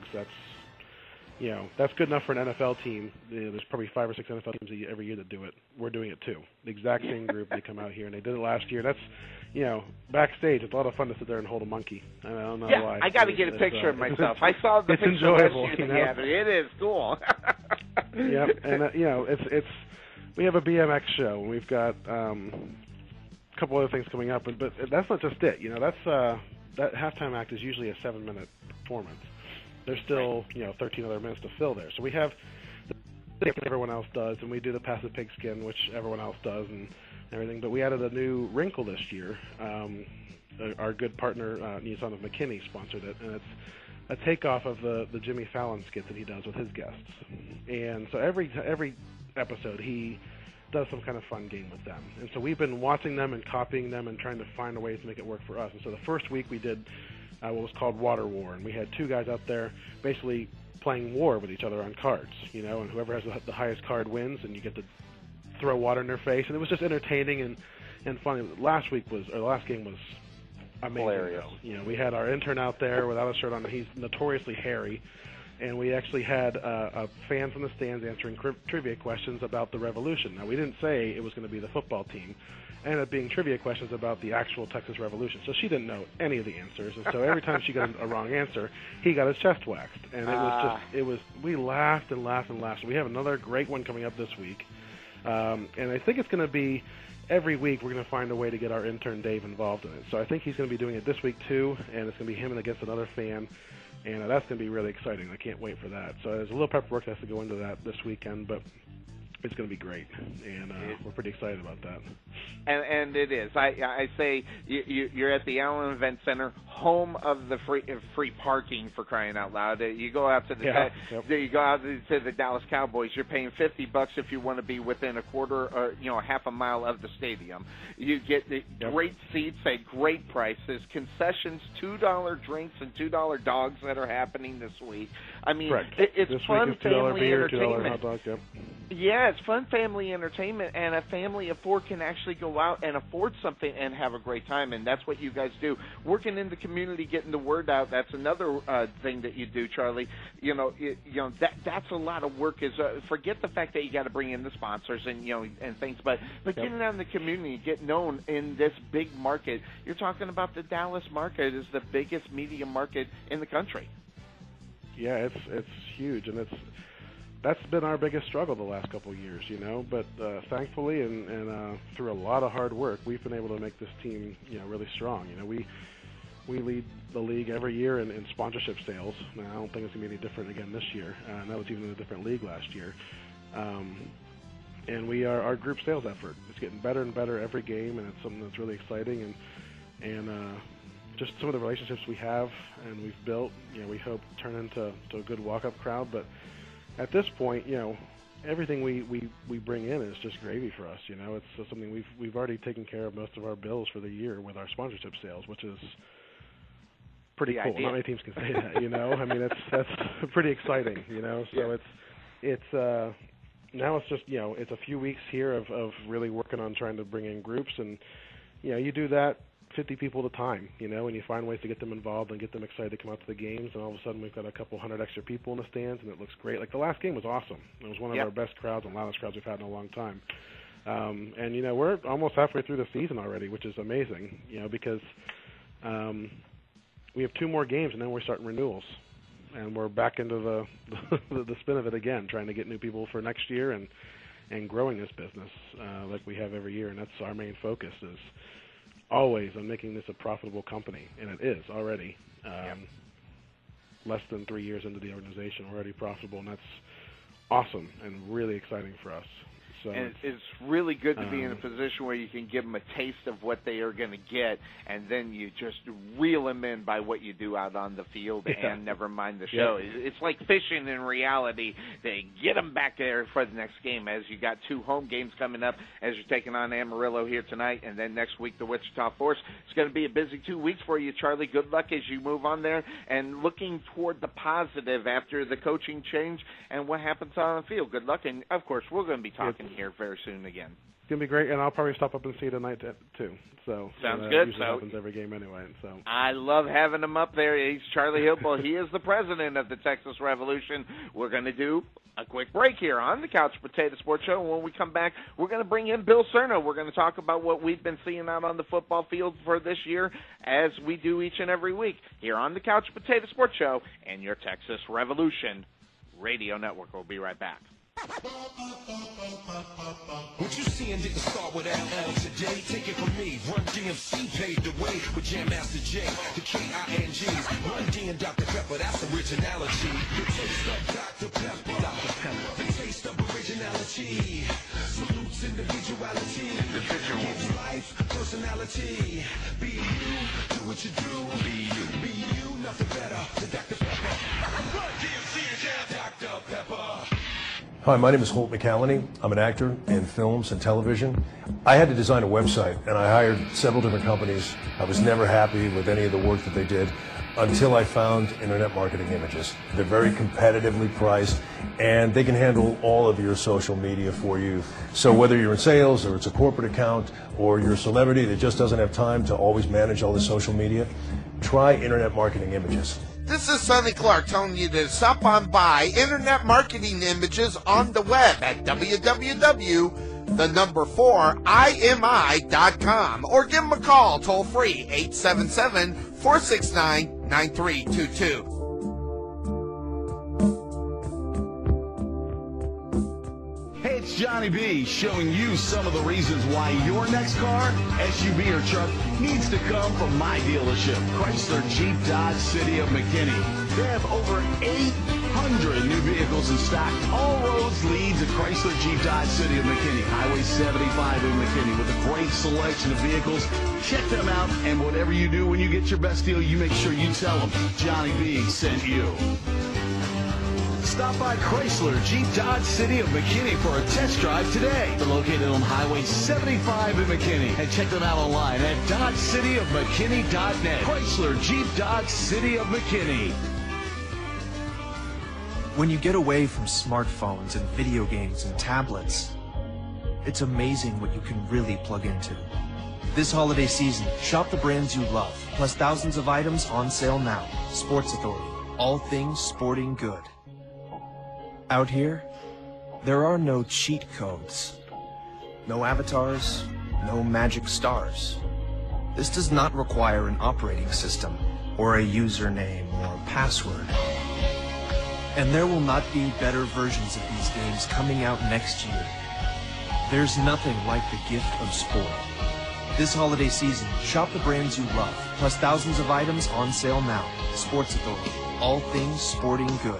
That's good enough for an NFL team. There's probably 5 or 6 NFL teams every year that do it. We're doing it too. The exact same group. They come out here, and they did it last year. That's, backstage, it's a lot of fun to sit there and hold a monkey. I don't know why. I got to get a picture of myself. I saw the picture enjoyable, last year together. It is cool. Yep, and we have a BMX show, and we've got couple other things coming up, but that's not just it. That halftime act is usually a 7-minute performance. There's still 13 other minutes to fill there. So we have the everyone else does, and we do the Pass the Pigskin, which everyone else does, and everything. But we added a new wrinkle this year. Our good partner Nissan of McKinney sponsored it, and it's a takeoff of the Jimmy Fallon skit that he does with his guests. And so every episode, he does some kind of fun game with them. And so we've been watching them and copying them and trying to find a way to make it work for us. And so the first week we did what was called Water War, and we had two guys out there basically playing war with each other on cards, and whoever has the highest card wins, and you get to throw water in their face. And it was just entertaining and funny. The last game was amazing. Hilarious. We had our intern out there without a shirt on, and he's notoriously hairy. And we actually had a fan from the stands answering trivia questions about the Revolution. Now, we didn't say it was going to be the football team. It ended up being trivia questions about the actual Texas Revolution. So she didn't know any of the answers. And so every time she got a wrong answer, he got his chest waxed. And we laughed and laughed and laughed. So we have another great one coming up this week. And I think it's going to be every week we're going to find a way to get our intern Dave involved in it. So I think he's going to be doing it this week too, and it's going to be him against another fan. And that's going to be really exciting. I can't wait for that. So there's a little prep work that has to go into that this weekend, but it's going to be great, and we're pretty excited about that. And it is. I say you're at the Allen Event Center, home of the free parking, for crying out loud. You go out to the Dallas Cowboys. You're paying $50 if you want to be within a quarter or half a mile of the stadium. You get the great seats at great prices, concessions, $2 drinks and $2 dogs that are happening this week. I mean, it's this fun week is $2 family beer, entertainment. $2 hot dogs. Yep. Yeah, it's fun family entertainment, and a family of four can actually go out and afford something and have a great time, and that's what you guys do. Working in the community, getting the word out, that's another thing that you do, Charlie. That's a lot of work. Forget the fact that you got to bring in the sponsors and things, but getting out in the community, get known in this big market. You're talking about the Dallas market is the biggest media market in the country. Yeah, it's huge, and that's been our biggest struggle the last couple of years, But thankfully, and through a lot of hard work, we've been able to make this team, really strong. We lead the league every year in sponsorship sales. Now, I don't think it's going to be any different again this year. And that was even in a different league last year. And our group sales effort is getting better and better every game, and it's something that's really exciting. And just some of the relationships we have and we've built, we hope turn into a good walk-up crowd. But at this point, everything we bring in is just gravy for us. It's something we've already taken care of most of our bills for the year with our sponsorship sales, which is pretty cool. Not many teams can say that. I mean, that's pretty exciting. So it's now it's just it's a few weeks here of really working on trying to bring in groups, and you do that 50 people at a time, and you find ways to get them involved and get them excited to come out to the games, and all of a sudden we've got a couple hundred extra people in the stands, and it looks great. Like the last game was awesome. It was one of our best crowds and loudest crowds we've had in a long time. And we're almost halfway through the season already, which is amazing, because we have 2 more games and then we're starting renewals, and we're back into the spin of it again, trying to get new people for next year and growing this business like we have every year. And that's our main focus, is always on making this a profitable company, and it is already. Less than 3 years into the organization, already profitable, and that's awesome and really exciting for us. So and it's really good to be in a position where you can give them a taste of what they are going to get, and then you just reel them in by what you do out on the field, and never mind the show. It's like fishing in reality. They get them back there for the next game, as you got 2 home games coming up, as you're taking on Amarillo here tonight, and then next week the Wichita Force. It's going to be a busy 2 weeks for you, Charlie. Good luck as you move on there, and looking toward the positive after the coaching change and what happens on the field. Good luck, and of course we're going to be talking here very soon again. It's going to be great, and I'll probably stop up and see you tonight too. So sounds good. Usually happens every game anyway. So I love having him up there. He's Charlie Hipple. He is the president of the Texas Revolution. We're going to do a quick break here on the Couch Potato Sports Show. And when we come back, we're going to bring in Bill Cerno. We're going to talk about what we've been seeing out on the football field for this year, as we do each and every week here on the Couch Potato Sports Show and your Texas Revolution Radio Network. We'll be right back. What you seeing didn't start with LL today. Take it from me. Run DMC paved the way with Jam Master J, the KINGs. Run D and Dr. Pepper, that's originality. The taste of Dr. Pepper. Dr. Pepper. The taste of originality. Salutes individuality. Gives life personality. Be you, do what you do. Be you, nothing better than Dr. Pepper. Run DMC and Jam Dr. Pepper. Hi, my name is Holt McCallany. I'm an actor in films and television. I had to design a website, and I hired several different companies. I was never happy with any of the work that they did until I found Internet Marketing Images. They're very competitively priced, and they can handle all of your social media for you. So whether you're in sales, or it's a corporate account, or you're a celebrity that just doesn't have time to always manage all the social media, try Internet Marketing Images. This is Sonny Clark telling you to stop on by Internet Marketing Images on the web at www.4imi.com or give them a call toll free 877-469-9322. Hey, it's Johnny B showing you some of the reasons why your next car, SUV or truck needs to come from my dealership, Chrysler Jeep Dodge City of McKinney. They have over 800 new vehicles in stock. All roads lead to Chrysler Jeep Dodge City of McKinney, Highway 75 in McKinney, with a great selection of vehicles. Check them out, and whatever you do when you get your best deal, you make sure you tell them Johnny B sent you. Stop by Chrysler Jeep Dodge City of McKinney for a test drive today. They're located on Highway 75 in McKinney. And check them out online at DodgeCityofMcKinney.net. Chrysler Jeep Dodge City of McKinney. When you get away from smartphones and video games and tablets, it's amazing what you can really plug into. This holiday season, shop the brands you love, plus thousands of items on sale now. Sports Authority, all things sporting good. Out here, there are no cheat codes, no avatars, no magic stars. This does not require an operating system or a username or password. And there will not be better versions of these games coming out next year. There's nothing like the gift of sport. This holiday season, shop the brands you love, plus thousands of items on sale now. Sports Authority, all things sporting good.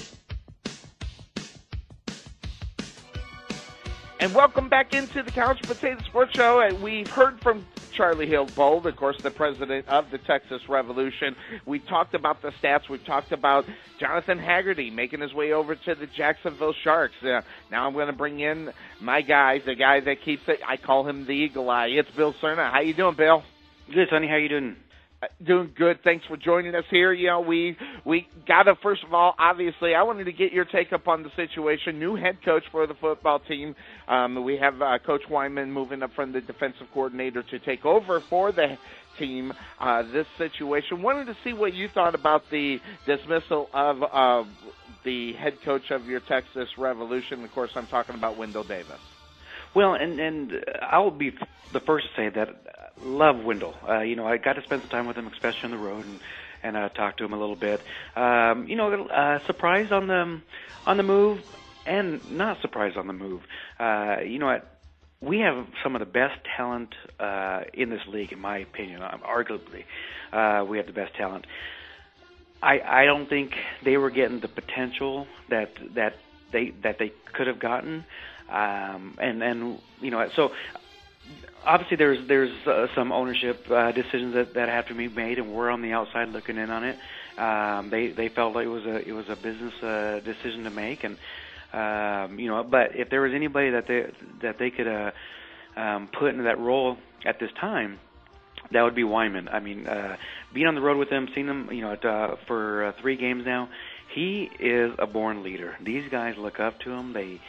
And welcome back into the Couch Potato Sports Show. And we've heard from Charlie Hilbold, of course, the president of the Texas Revolution. We talked about the stats. We've talked about Jonathan Haggerty making his way over to the Jacksonville Sharks. Now I'm going to bring in my guy, the guy that keeps it. I call him the Eagle Eye. It's Bill Cerna. How you doing, Bill? Good, Sonny. How you doing? Doing good. Thanks for joining us here. You know, we got to, first of all, obviously, I wanted to get your take up on the situation. New head coach for the football team. We have Coach Wyman moving up from the defensive coordinator to take over for the team. This situation. Wanted to see what you thought about the dismissal of the head coach of your Texas Revolution. Of course, I'm talking about Wendell Davis. Well, and I'll be the first to say that love Wendell. You know, I got to spend some time with him, especially on the road, and talk to him a little bit. You know, surprised on the move, and not surprised on the move. You know what? We have some of the best talent in this league, in my opinion. Arguably, we have the best talent. I don't think they were getting the potential that they could have gotten. And you know, so obviously there's some ownership decisions that have to be made, and we're on the outside looking in on it. They felt like it was a business decision to make, and you know, but if there was anybody that they could put into that role at this time, that would be Wyman. I mean, being on the road with him, seeing him, you know, for 3 games now, he is a born leader. These guys look up to him. They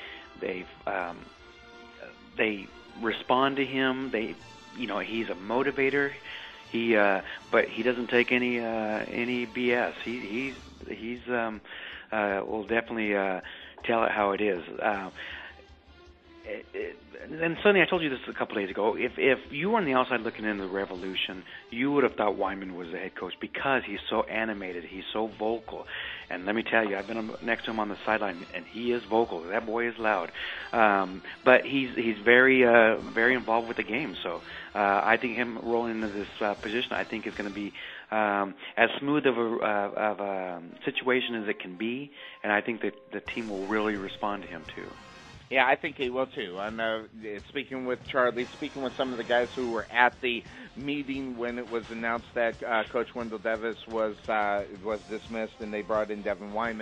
respond to him. You know, he's a motivator. But he doesn't take any BS. He's will definitely tell it how it is. And Sonny, I told you this a couple days ago. If you were on the outside looking into the Revolution, you would have thought Wyman was the head coach because he's so animated, he's so vocal. And let me tell you, I've been next to him on the sideline, and he is vocal. That boy is loud. But he's very involved with the game. So I think him rolling into this position, I think is going to be as smooth of a situation as it can be. And I think that the team will really respond to him too. Yeah, I think he will too. And speaking with Charlie, speaking with some of the guys who were at the meeting when it was announced that Coach Wendell Davis was dismissed and they brought in Devin Wyman,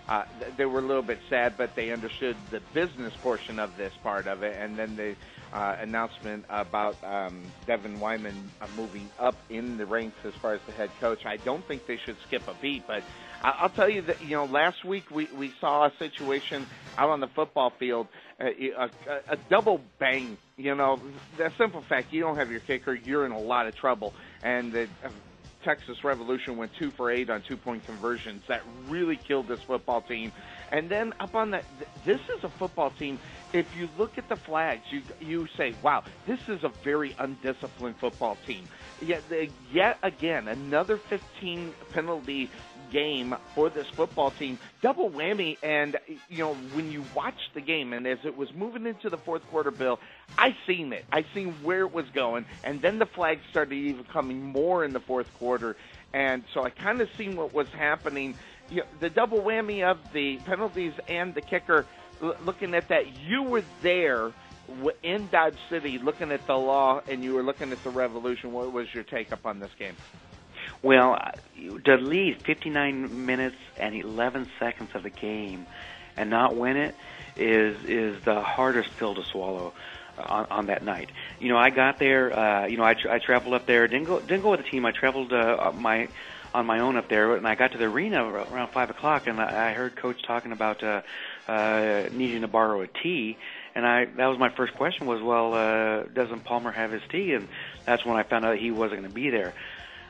they were a little bit sad, but they understood the business portion of this part of it. And then the announcement about Devin Wyman moving up in the ranks as far as the head coach, I don't think they should skip a beat. But I'll tell you that, last week we saw a situation out on the football field, a double bang. The simple fact, you don't have your kicker, you're in a lot of trouble. And the Texas Revolution went 2 for 8 on 2-point conversions. That really killed this football team. And then up on this is a football team. If you look at the flags, you say, wow, this is a very undisciplined football team. Yet again, another 15 penalty game for this football team, double whammy. And when you watch the game, and as it was moving into the fourth quarter, Bill, I seen where it was going, and then the flags started even coming more in the fourth quarter, and so I kind of seen what was happening. The double whammy of the penalties and the kicker. Looking at that, you were there in Dodge City looking at the law, and you were looking at the Revolution. What was your take up on this game? Well, to lead 59 minutes and 11 seconds of the game and not win it is the hardest pill to swallow on that night. I got there. I traveled up there. Didn't go with the team. I traveled on my own up there, and I got to the arena around 5 o'clock, and I heard Coach talking about needing to borrow a tee. And that was my first question was, well, doesn't Palmer have his tee? And that's when I found out he wasn't going to be there.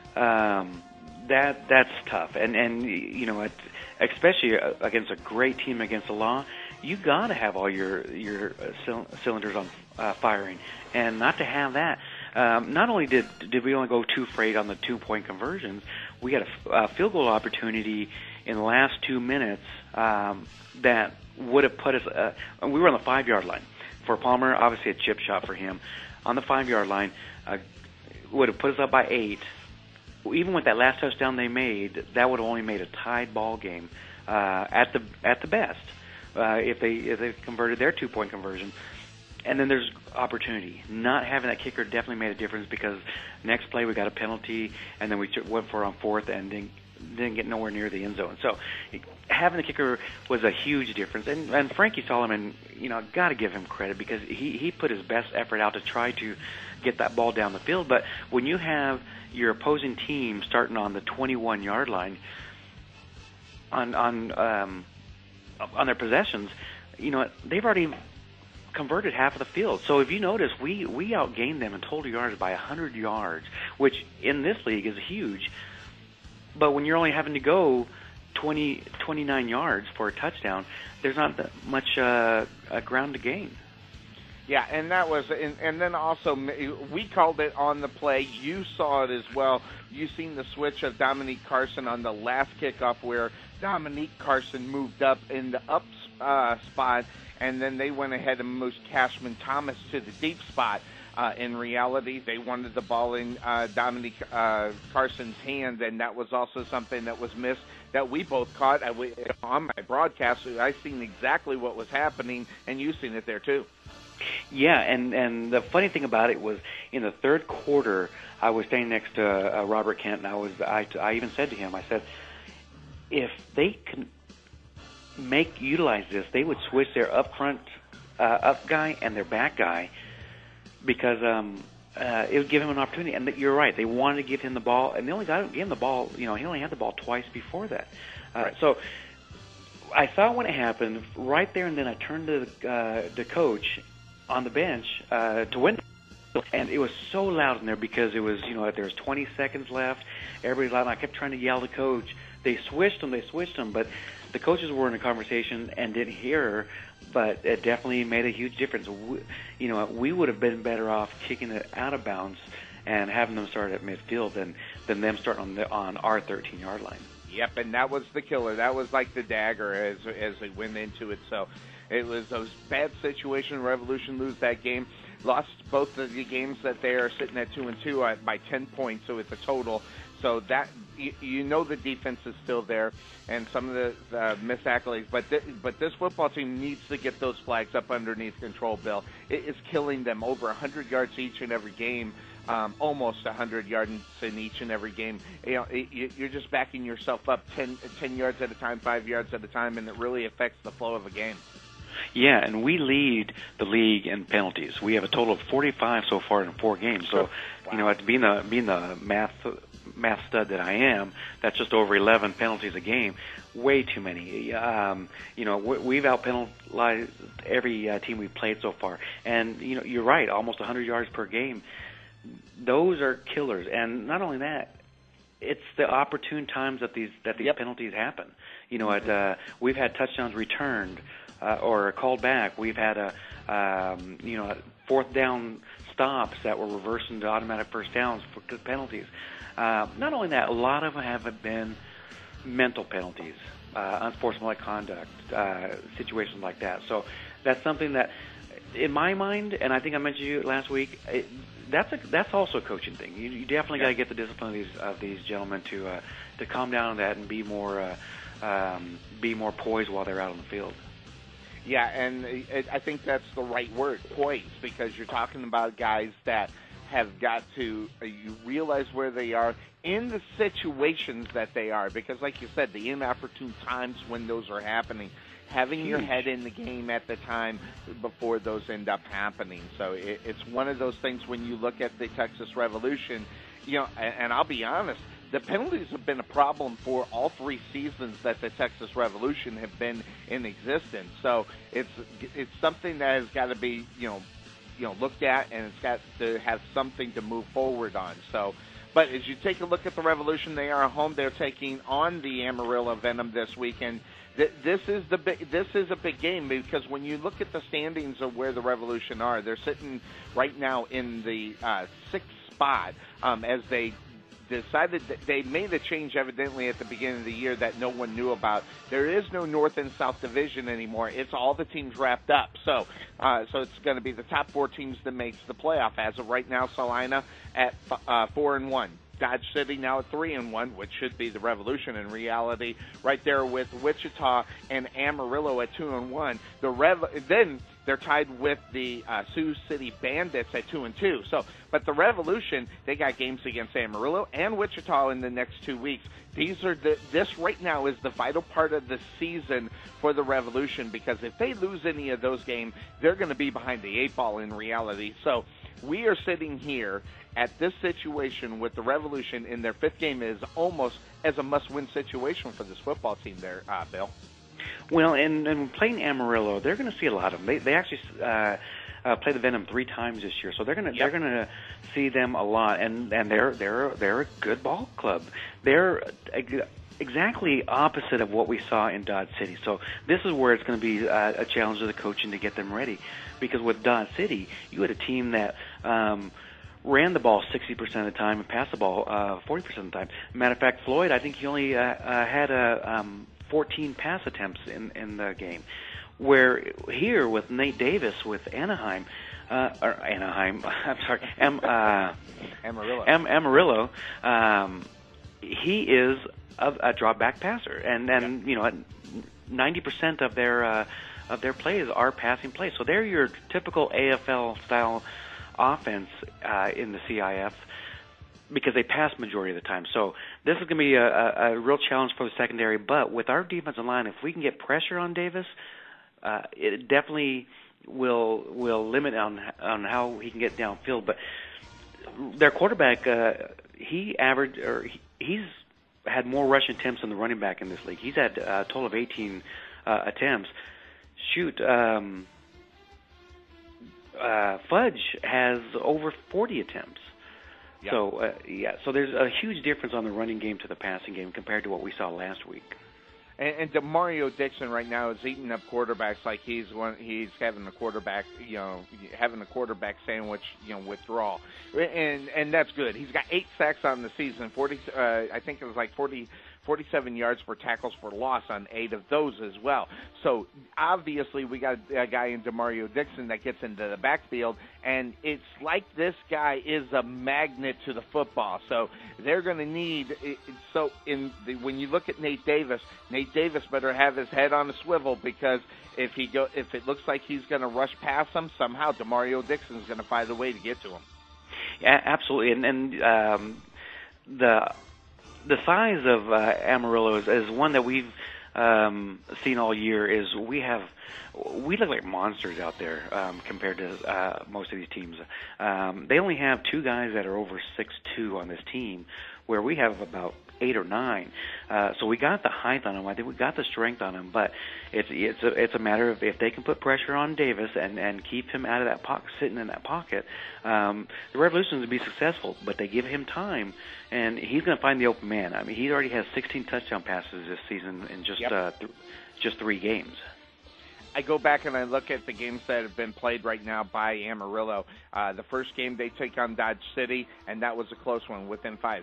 That's tough, and especially against a great team against the law, you got to have all your cylinders on firing, and not to have that. Not only did we only go 2 for 8 on the 2-point conversions, we had a field goal opportunity in the last 2 minutes that would have put us. We were on the 5-yard line for Palmer. Obviously, a chip shot for him on the 5-yard line would have put us up by 8. Even with that last touchdown they made, that would have only made a tied ball game at the best if they converted their 2-point conversion. And then there's opportunity. Not having that kicker definitely made a difference because next play we got a penalty, and then we went for it on 4th and didn't get nowhere near the end zone. So having the kicker was a huge difference. And Frankie Solomon, got to give him credit because he put his best effort out to try to get that ball down the field. But when you have your opposing team starting on the 21-yard line on their possessions, they've already converted half of the field. So if you notice, we outgained them in total yards by 100 yards, which in this league is huge. But when you're only having to go 29 yards for a touchdown, there's not that much ground to gain. Yeah, and that was, and then also we called it on the play. You saw it as well. You seen the switch of Dominique Carson on the last kickoff where Dominique Carson moved up in the up spot, and then they went ahead and moved Cashman Thomas to the deep spot. In reality, they wanted the ball in Dominique Carson's hand, and that was also something that was missed that we both caught. On my broadcast, I seen exactly what was happening, and you seen it there too. Yeah, and the funny thing about it was in the third quarter, I was standing next to Robert Kent, and I even said to him, I said, if they can utilize this, they would switch their up guy and their back guy because it would give him an opportunity. And you're right, they wanted to give him the ball, and they only gave him the ball. He only had the ball twice before that. Right. So I saw when it happened right there, and then I turned to the coach on the bench to win. And it was so loud in there because it was, there was 20 seconds left. Everybody's loud, and I kept trying to yell at the coach. They switched them, but the coaches were in a conversation and didn't hear her, but it definitely made a huge difference. We would have been better off kicking it out of bounds and having them start at midfield than them starting on our 13-yard line. Yep, and that was the killer. That was like the dagger as they went into it. So it was a bad situation. Revolution lose that game. Lost both of the games that they are sitting at 2-2 by 10 points, so it's a total. So that the defense is still there, and some of the missed accolades. But this football team needs to get those flags up underneath control, Bill. It is killing them over 100 yards each and every game. almost 100 yards in each and every game. You're just backing yourself up 10 yards at a time, 5 yards at a time, and it really affects the flow of a game. Yeah, and we lead the league in penalties. We have a total of 45 so far in 4 games. So, being the math stud that I am, that's just over 11 penalties a game. Way too many. We've out-penalized every team we've played so far. And, you're right, almost 100 yards per game. Those are killers. And not only that, it's the opportune times that these penalties happen. We've had touchdowns returned or called back. We've had fourth down stops that were reversed into automatic first downs for penalties. Not only that, a lot of them have been mental penalties, unsportsmanlike conduct, situations like that. So that's something that, in my mind, and I think I mentioned to you last week, that's also a coaching thing. You definitely got to get the discipline of these gentlemen to calm down on that and be more poised while they're out on the field. Yeah, and I think that's the right word, poised, because you're talking about guys that have got to you realize where they are in the situations that they are, because like you said, the inopportune times when those are happening, having your head in the game at the time before those end up happening. So it's one of those things when you look at the Texas Revolution, and I'll be honest, the penalties have been a problem for all 3 seasons that the Texas Revolution have been in existence. So it's something that has got to be looked at, and it's got to have something to move forward on. So, but as you take a look at the Revolution, they are at home. They're taking on the Amarillo Venom this weekend. This is a big game, because when you look at the standings of where the Revolution are, they're sitting right now in the 6th spot as they decided that they made a change evidently at the beginning of the year that no one knew about. There is no North and South Division anymore. It's all the teams wrapped up. So it's going to be the top 4 teams that makes the playoff. As of right now, Salina at 4-1. Dodge City now at 3-1, which should be the Revolution in reality. Right there with Wichita and Amarillo at 2-1. Then they're tied with the Sioux City Bandits at 2-2. So, but the Revolution, they got games against Amarillo and Wichita in the next 2 weeks. This right now is the vital part of the season for the Revolution, because if they lose any of those games, they're going to be behind the 8 ball in reality. So we are sitting here at this situation with the Revolution in their 5th game is almost as a must-win situation for this football team there, Bill. Well, and playing Amarillo, they're going to see a lot of them. They actually play the Venom 3 times this year, so they're going to see them a lot. And they're a good ball club. They're exactly opposite of what we saw in Dodge City. So this is where it's going to be a challenge to the coaching to get them ready, because with Dodge City, you had a team that ran the ball 60% of the time and passed the ball 40% of the time. Matter of fact, Floyd, I think he only had 14 pass attempts in the game. Where here with Nate Davis with Amarillo, he is a drop back passer, and 90% of their plays are passing plays. So they're your typical AFL style offense in the CIF, because they pass majority of the time. So this is going to be a real challenge for the secondary. But with our defensive line, if we can get pressure on Davis, it definitely will limit on how he can get downfield. But their quarterback, he's had more rushing attempts than the running back in this league. He's had a total of 18 attempts. Fudge has over 40 attempts. Yep. So, so there's a huge difference on the running game to the passing game compared to what we saw last week. And DeMario Dixon right now is eating up quarterbacks like he's having a quarterback, having a quarterback sandwich, withdrawal, and that's good. He's got 8 sacks on the season, 47 yards for tackles for loss on 8 of those as well. So obviously we got a guy in DeMario Dixon that gets into the backfield, and it's like this guy is a magnet to the football. So they're going to need. When you look at Nate Davis better have his head on a swivel, because if it looks like he's going to rush past him, somehow DeMario Dixon's going to find a way to get to him. Yeah, absolutely, and the size of Amarillo is one that we've seen all year. Is we look like monsters out there compared to most of these teams. They only have 2 guys that are over 6'2" on this team, where we have about 8 or 9. So we got the height on them. I think we got the strength on them. But it's a matter of if they can put pressure on Davis and keep him out of that pocket, sitting in that pocket. The Revolution will be successful, but they give him time, and he's going to find the open man. I mean, he already has 16 touchdown passes this season in just 3 games. I go back and I look at the games that have been played right now by Amarillo. The first game they take on Dodge City, and that was a close one, within 5,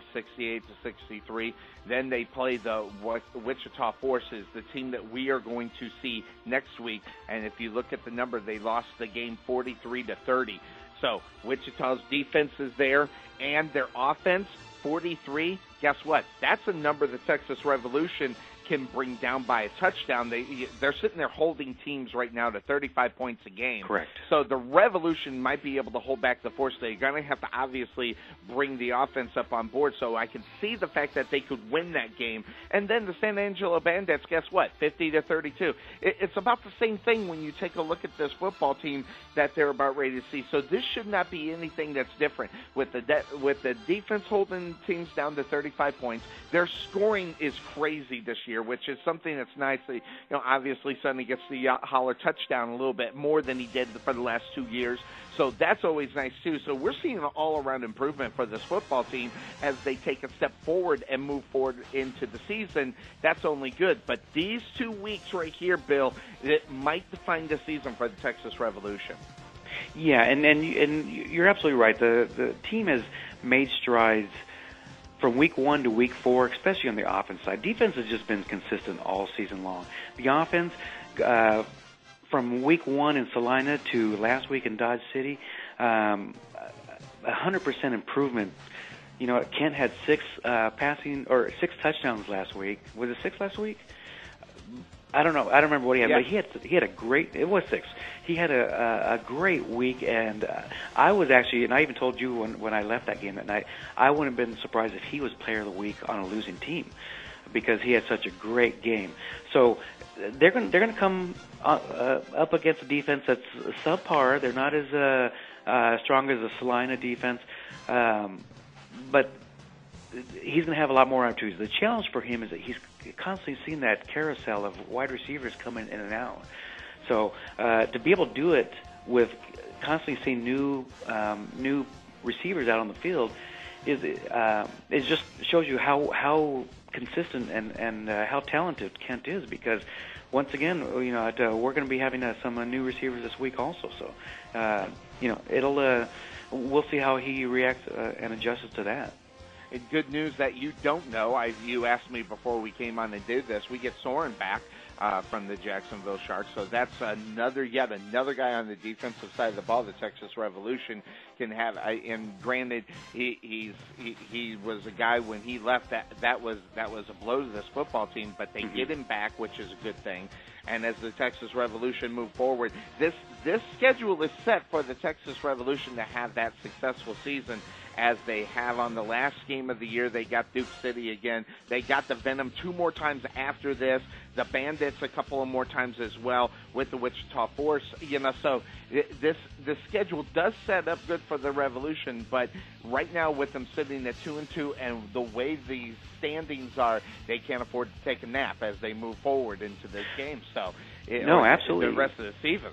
68-63. Then they play the Wichita Forces, the team that we are going to see next week. And if you look at the number, they lost the game 43-30. So Wichita's defense is there, and their offense, 43. Guess what? That's a number the Texas Revolution can bring down by a touchdown. They're sitting there holding teams right now to 35 points a game. Correct. So the Revolution might be able to hold back the force. They're going to have to obviously bring the offense up on board. So I can see the fact that they could win that game. And then the San Angelo Bandits, guess what? 50-32. It's about the same thing when you take a look at this football team that they're about ready to see. So this should not be anything that's different. With the defense holding teams down to 35 points, their scoring is crazy this year, which is something that's nice. Obviously Sonny gets the holler touchdown a little bit more than he did for the last 2 years. So that's always nice, too. So we're seeing an all-around improvement for this football team as they take a step forward and move forward into the season. That's only good. But these 2 weeks right here, Bill, it might define the season for the Texas Revolution. Yeah, and you're absolutely right. The team has made strides from week 1 to week 4, especially on the offense side. Defense has just been consistent all season long. The offense, from week 1 in Salina to last week in Dodge City, 100% improvement. You know, Kent had 6 touchdowns last week. Was it 6 last week? I don't know. I don't remember what he had, but he had a great. It was 6. He had a great week, and I was actually, and I even told you when I left that game that night, I wouldn't have been surprised if he was Player of the Week on a losing team, because he had such a great game. So they're going to come up against a defense that's subpar. They're not as strong as the Salina defense, but he's going to have a lot more opportunities. The challenge for him is that he's constantly seeing that carousel of wide receivers coming in and out. So to be able to do it with constantly seeing new receivers out on the field it just shows you how consistent and how talented Kent is. Because once again, we're going to be having some new receivers this week also. So we'll see how he reacts and adjusts to that. And good news that you don't know. You asked me before we came on and did this. We get Soren back from the Jacksonville Sharks, so that's yet another guy on the defensive side of the ball the Texas Revolution can have. And granted, he was a guy when he left that was a blow to this football team, but they get him back, which is a good thing. And as the Texas Revolution move forward, this schedule is set for the Texas Revolution to have that successful season, as they have on the last game of the year. They got Duke City again. They got the Venom 2 more times after this. The Bandits a couple of more times as well with the Wichita Force. So the schedule does set up good for the Revolution, but right now with them sitting at 2-2 and the way these standings are, they can't afford to take a nap as they move forward into this game. So absolutely. The rest of the season.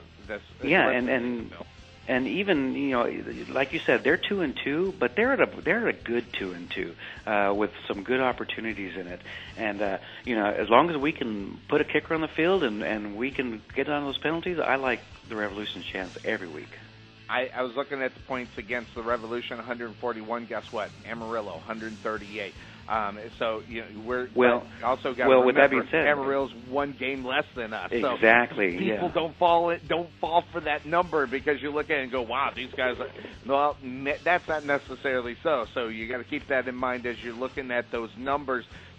And even, like you said, they're 2-2, but they're at a good 2-2 with some good opportunities in it. And as long as we can put a kicker on the field and we can get on those penalties, I like the Revolution's chance every week. I was looking at the points against the Revolution, 141. Guess what? Amarillo, 138. So we're also got to remember, with that being said, Amarillo's 1 game less than us. Exactly. So people don't fall for that number, because you look at it and go, wow, these guys are, well, that's not necessarily so. So you got to keep that in mind as you're looking at those numbers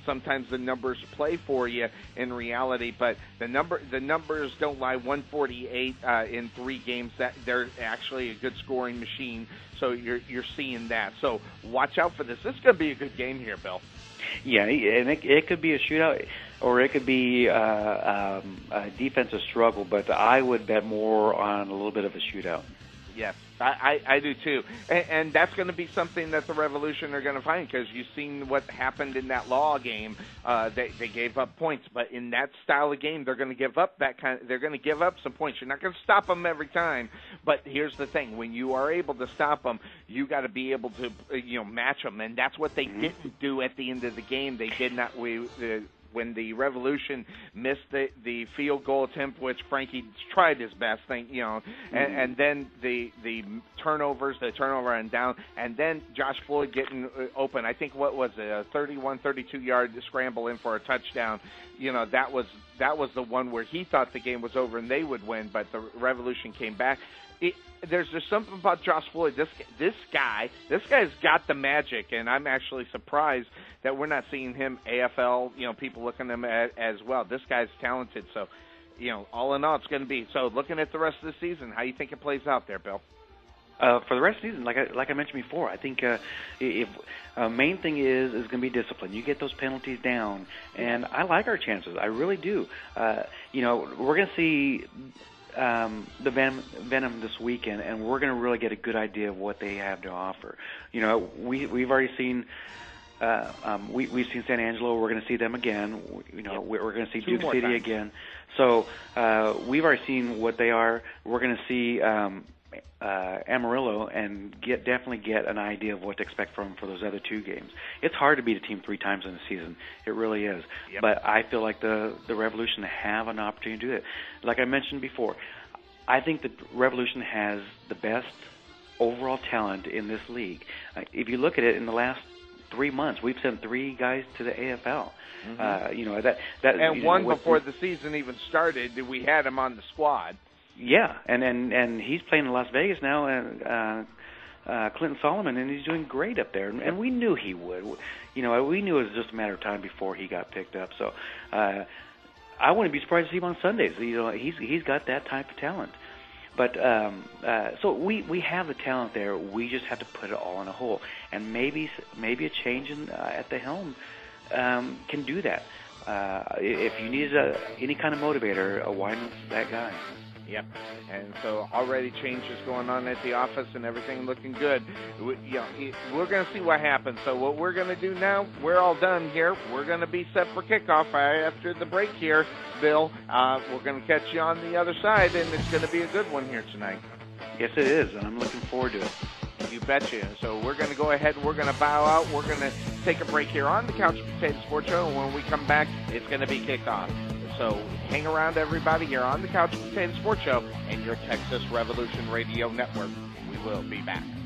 sometimes the numbers play for you in reality, but the numbers don't lie. 148 in 3 games. That they're actually a good scoring machine. So you're seeing that. So watch out for this. This is going to be a good game here, Bill. Yeah, and it could be a shootout, or it could be a defensive struggle, but I would bet more on a little bit of a shootout. Yes, I do too. And that's going to be something that the Revolution are going to find, because you've seen what happened in that Law game. They gave up points, but in that style of game, they're going to give up they're going to give up some points. You're not going to stop them every time, but here's the thing: when you are able to stop them, you got to be able to match them, and that's what they didn't do at the end of the game. They did not. When the Revolution missed the field goal attempt, which Frankie tried his best, and then the turnover and down, and then Josh Floyd getting open. I think what was it, a 32-yard scramble in for a touchdown. That was the one where he thought the game was over and they would win, but the Revolution came back. There's just something about Josh Floyd. This guy's got the magic, and I'm actually surprised that we're not seeing him AFL. People looking at him as well. This guy's talented. So, all in all, it's going to be. So, looking at the rest of the season, how do you think it plays out there, Bill? For the rest of the season, like I mentioned before, I think if main thing is going to be discipline. You get those penalties down, and I like our chances. I really do. We're going to see the Venom this weekend, and we're going to really get a good idea of what they have to offer. We've already seen we've seen San Angelo. We're going to see them again. We're going to see Duke City again. So we've already seen what they are. We're going to see Amarillo and definitely get an idea of what to expect from for those other 2 games. It's hard to beat a team 3 times in a season. It really is. Yep. But I feel like the Revolution have an opportunity to do it. Like I mentioned before, I think the Revolution has the best overall talent in this league. If you look at it, in the last 3 months, we've sent 3 guys to the AFL. Mm-hmm. Before the season even started, we had him on the squad. Yeah, and he's playing in Las Vegas now, and Clinton Solomon, and he's doing great up there. And we knew he would. We knew it was just a matter of time before he got picked up. So I wouldn't be surprised to see him on Sundays. He's got that type of talent. But so we have the talent there. We just have to put it all in a hole, and maybe a change at the helm can do that. If you need any kind of motivator, Wyman's that guy. Yep, and so already changes going on at the office and everything looking good. We're going to see what happens. So what we're going to do now, we're all done here. We're going to be set for kickoff after the break here, Bill. We're going to catch you on the other side, and it's going to be a good one here tonight. Yes, it is, and I'm looking forward to it. You betcha. So we're going to go ahead and we're going to bow out. We're going to take a break here on the Couch Potato Sports Show, and when we come back, it's going to be kicked off. So hang around, everybody, here on the Couch Potato Sports Show and your Texas Revolution Radio Network. We will be back.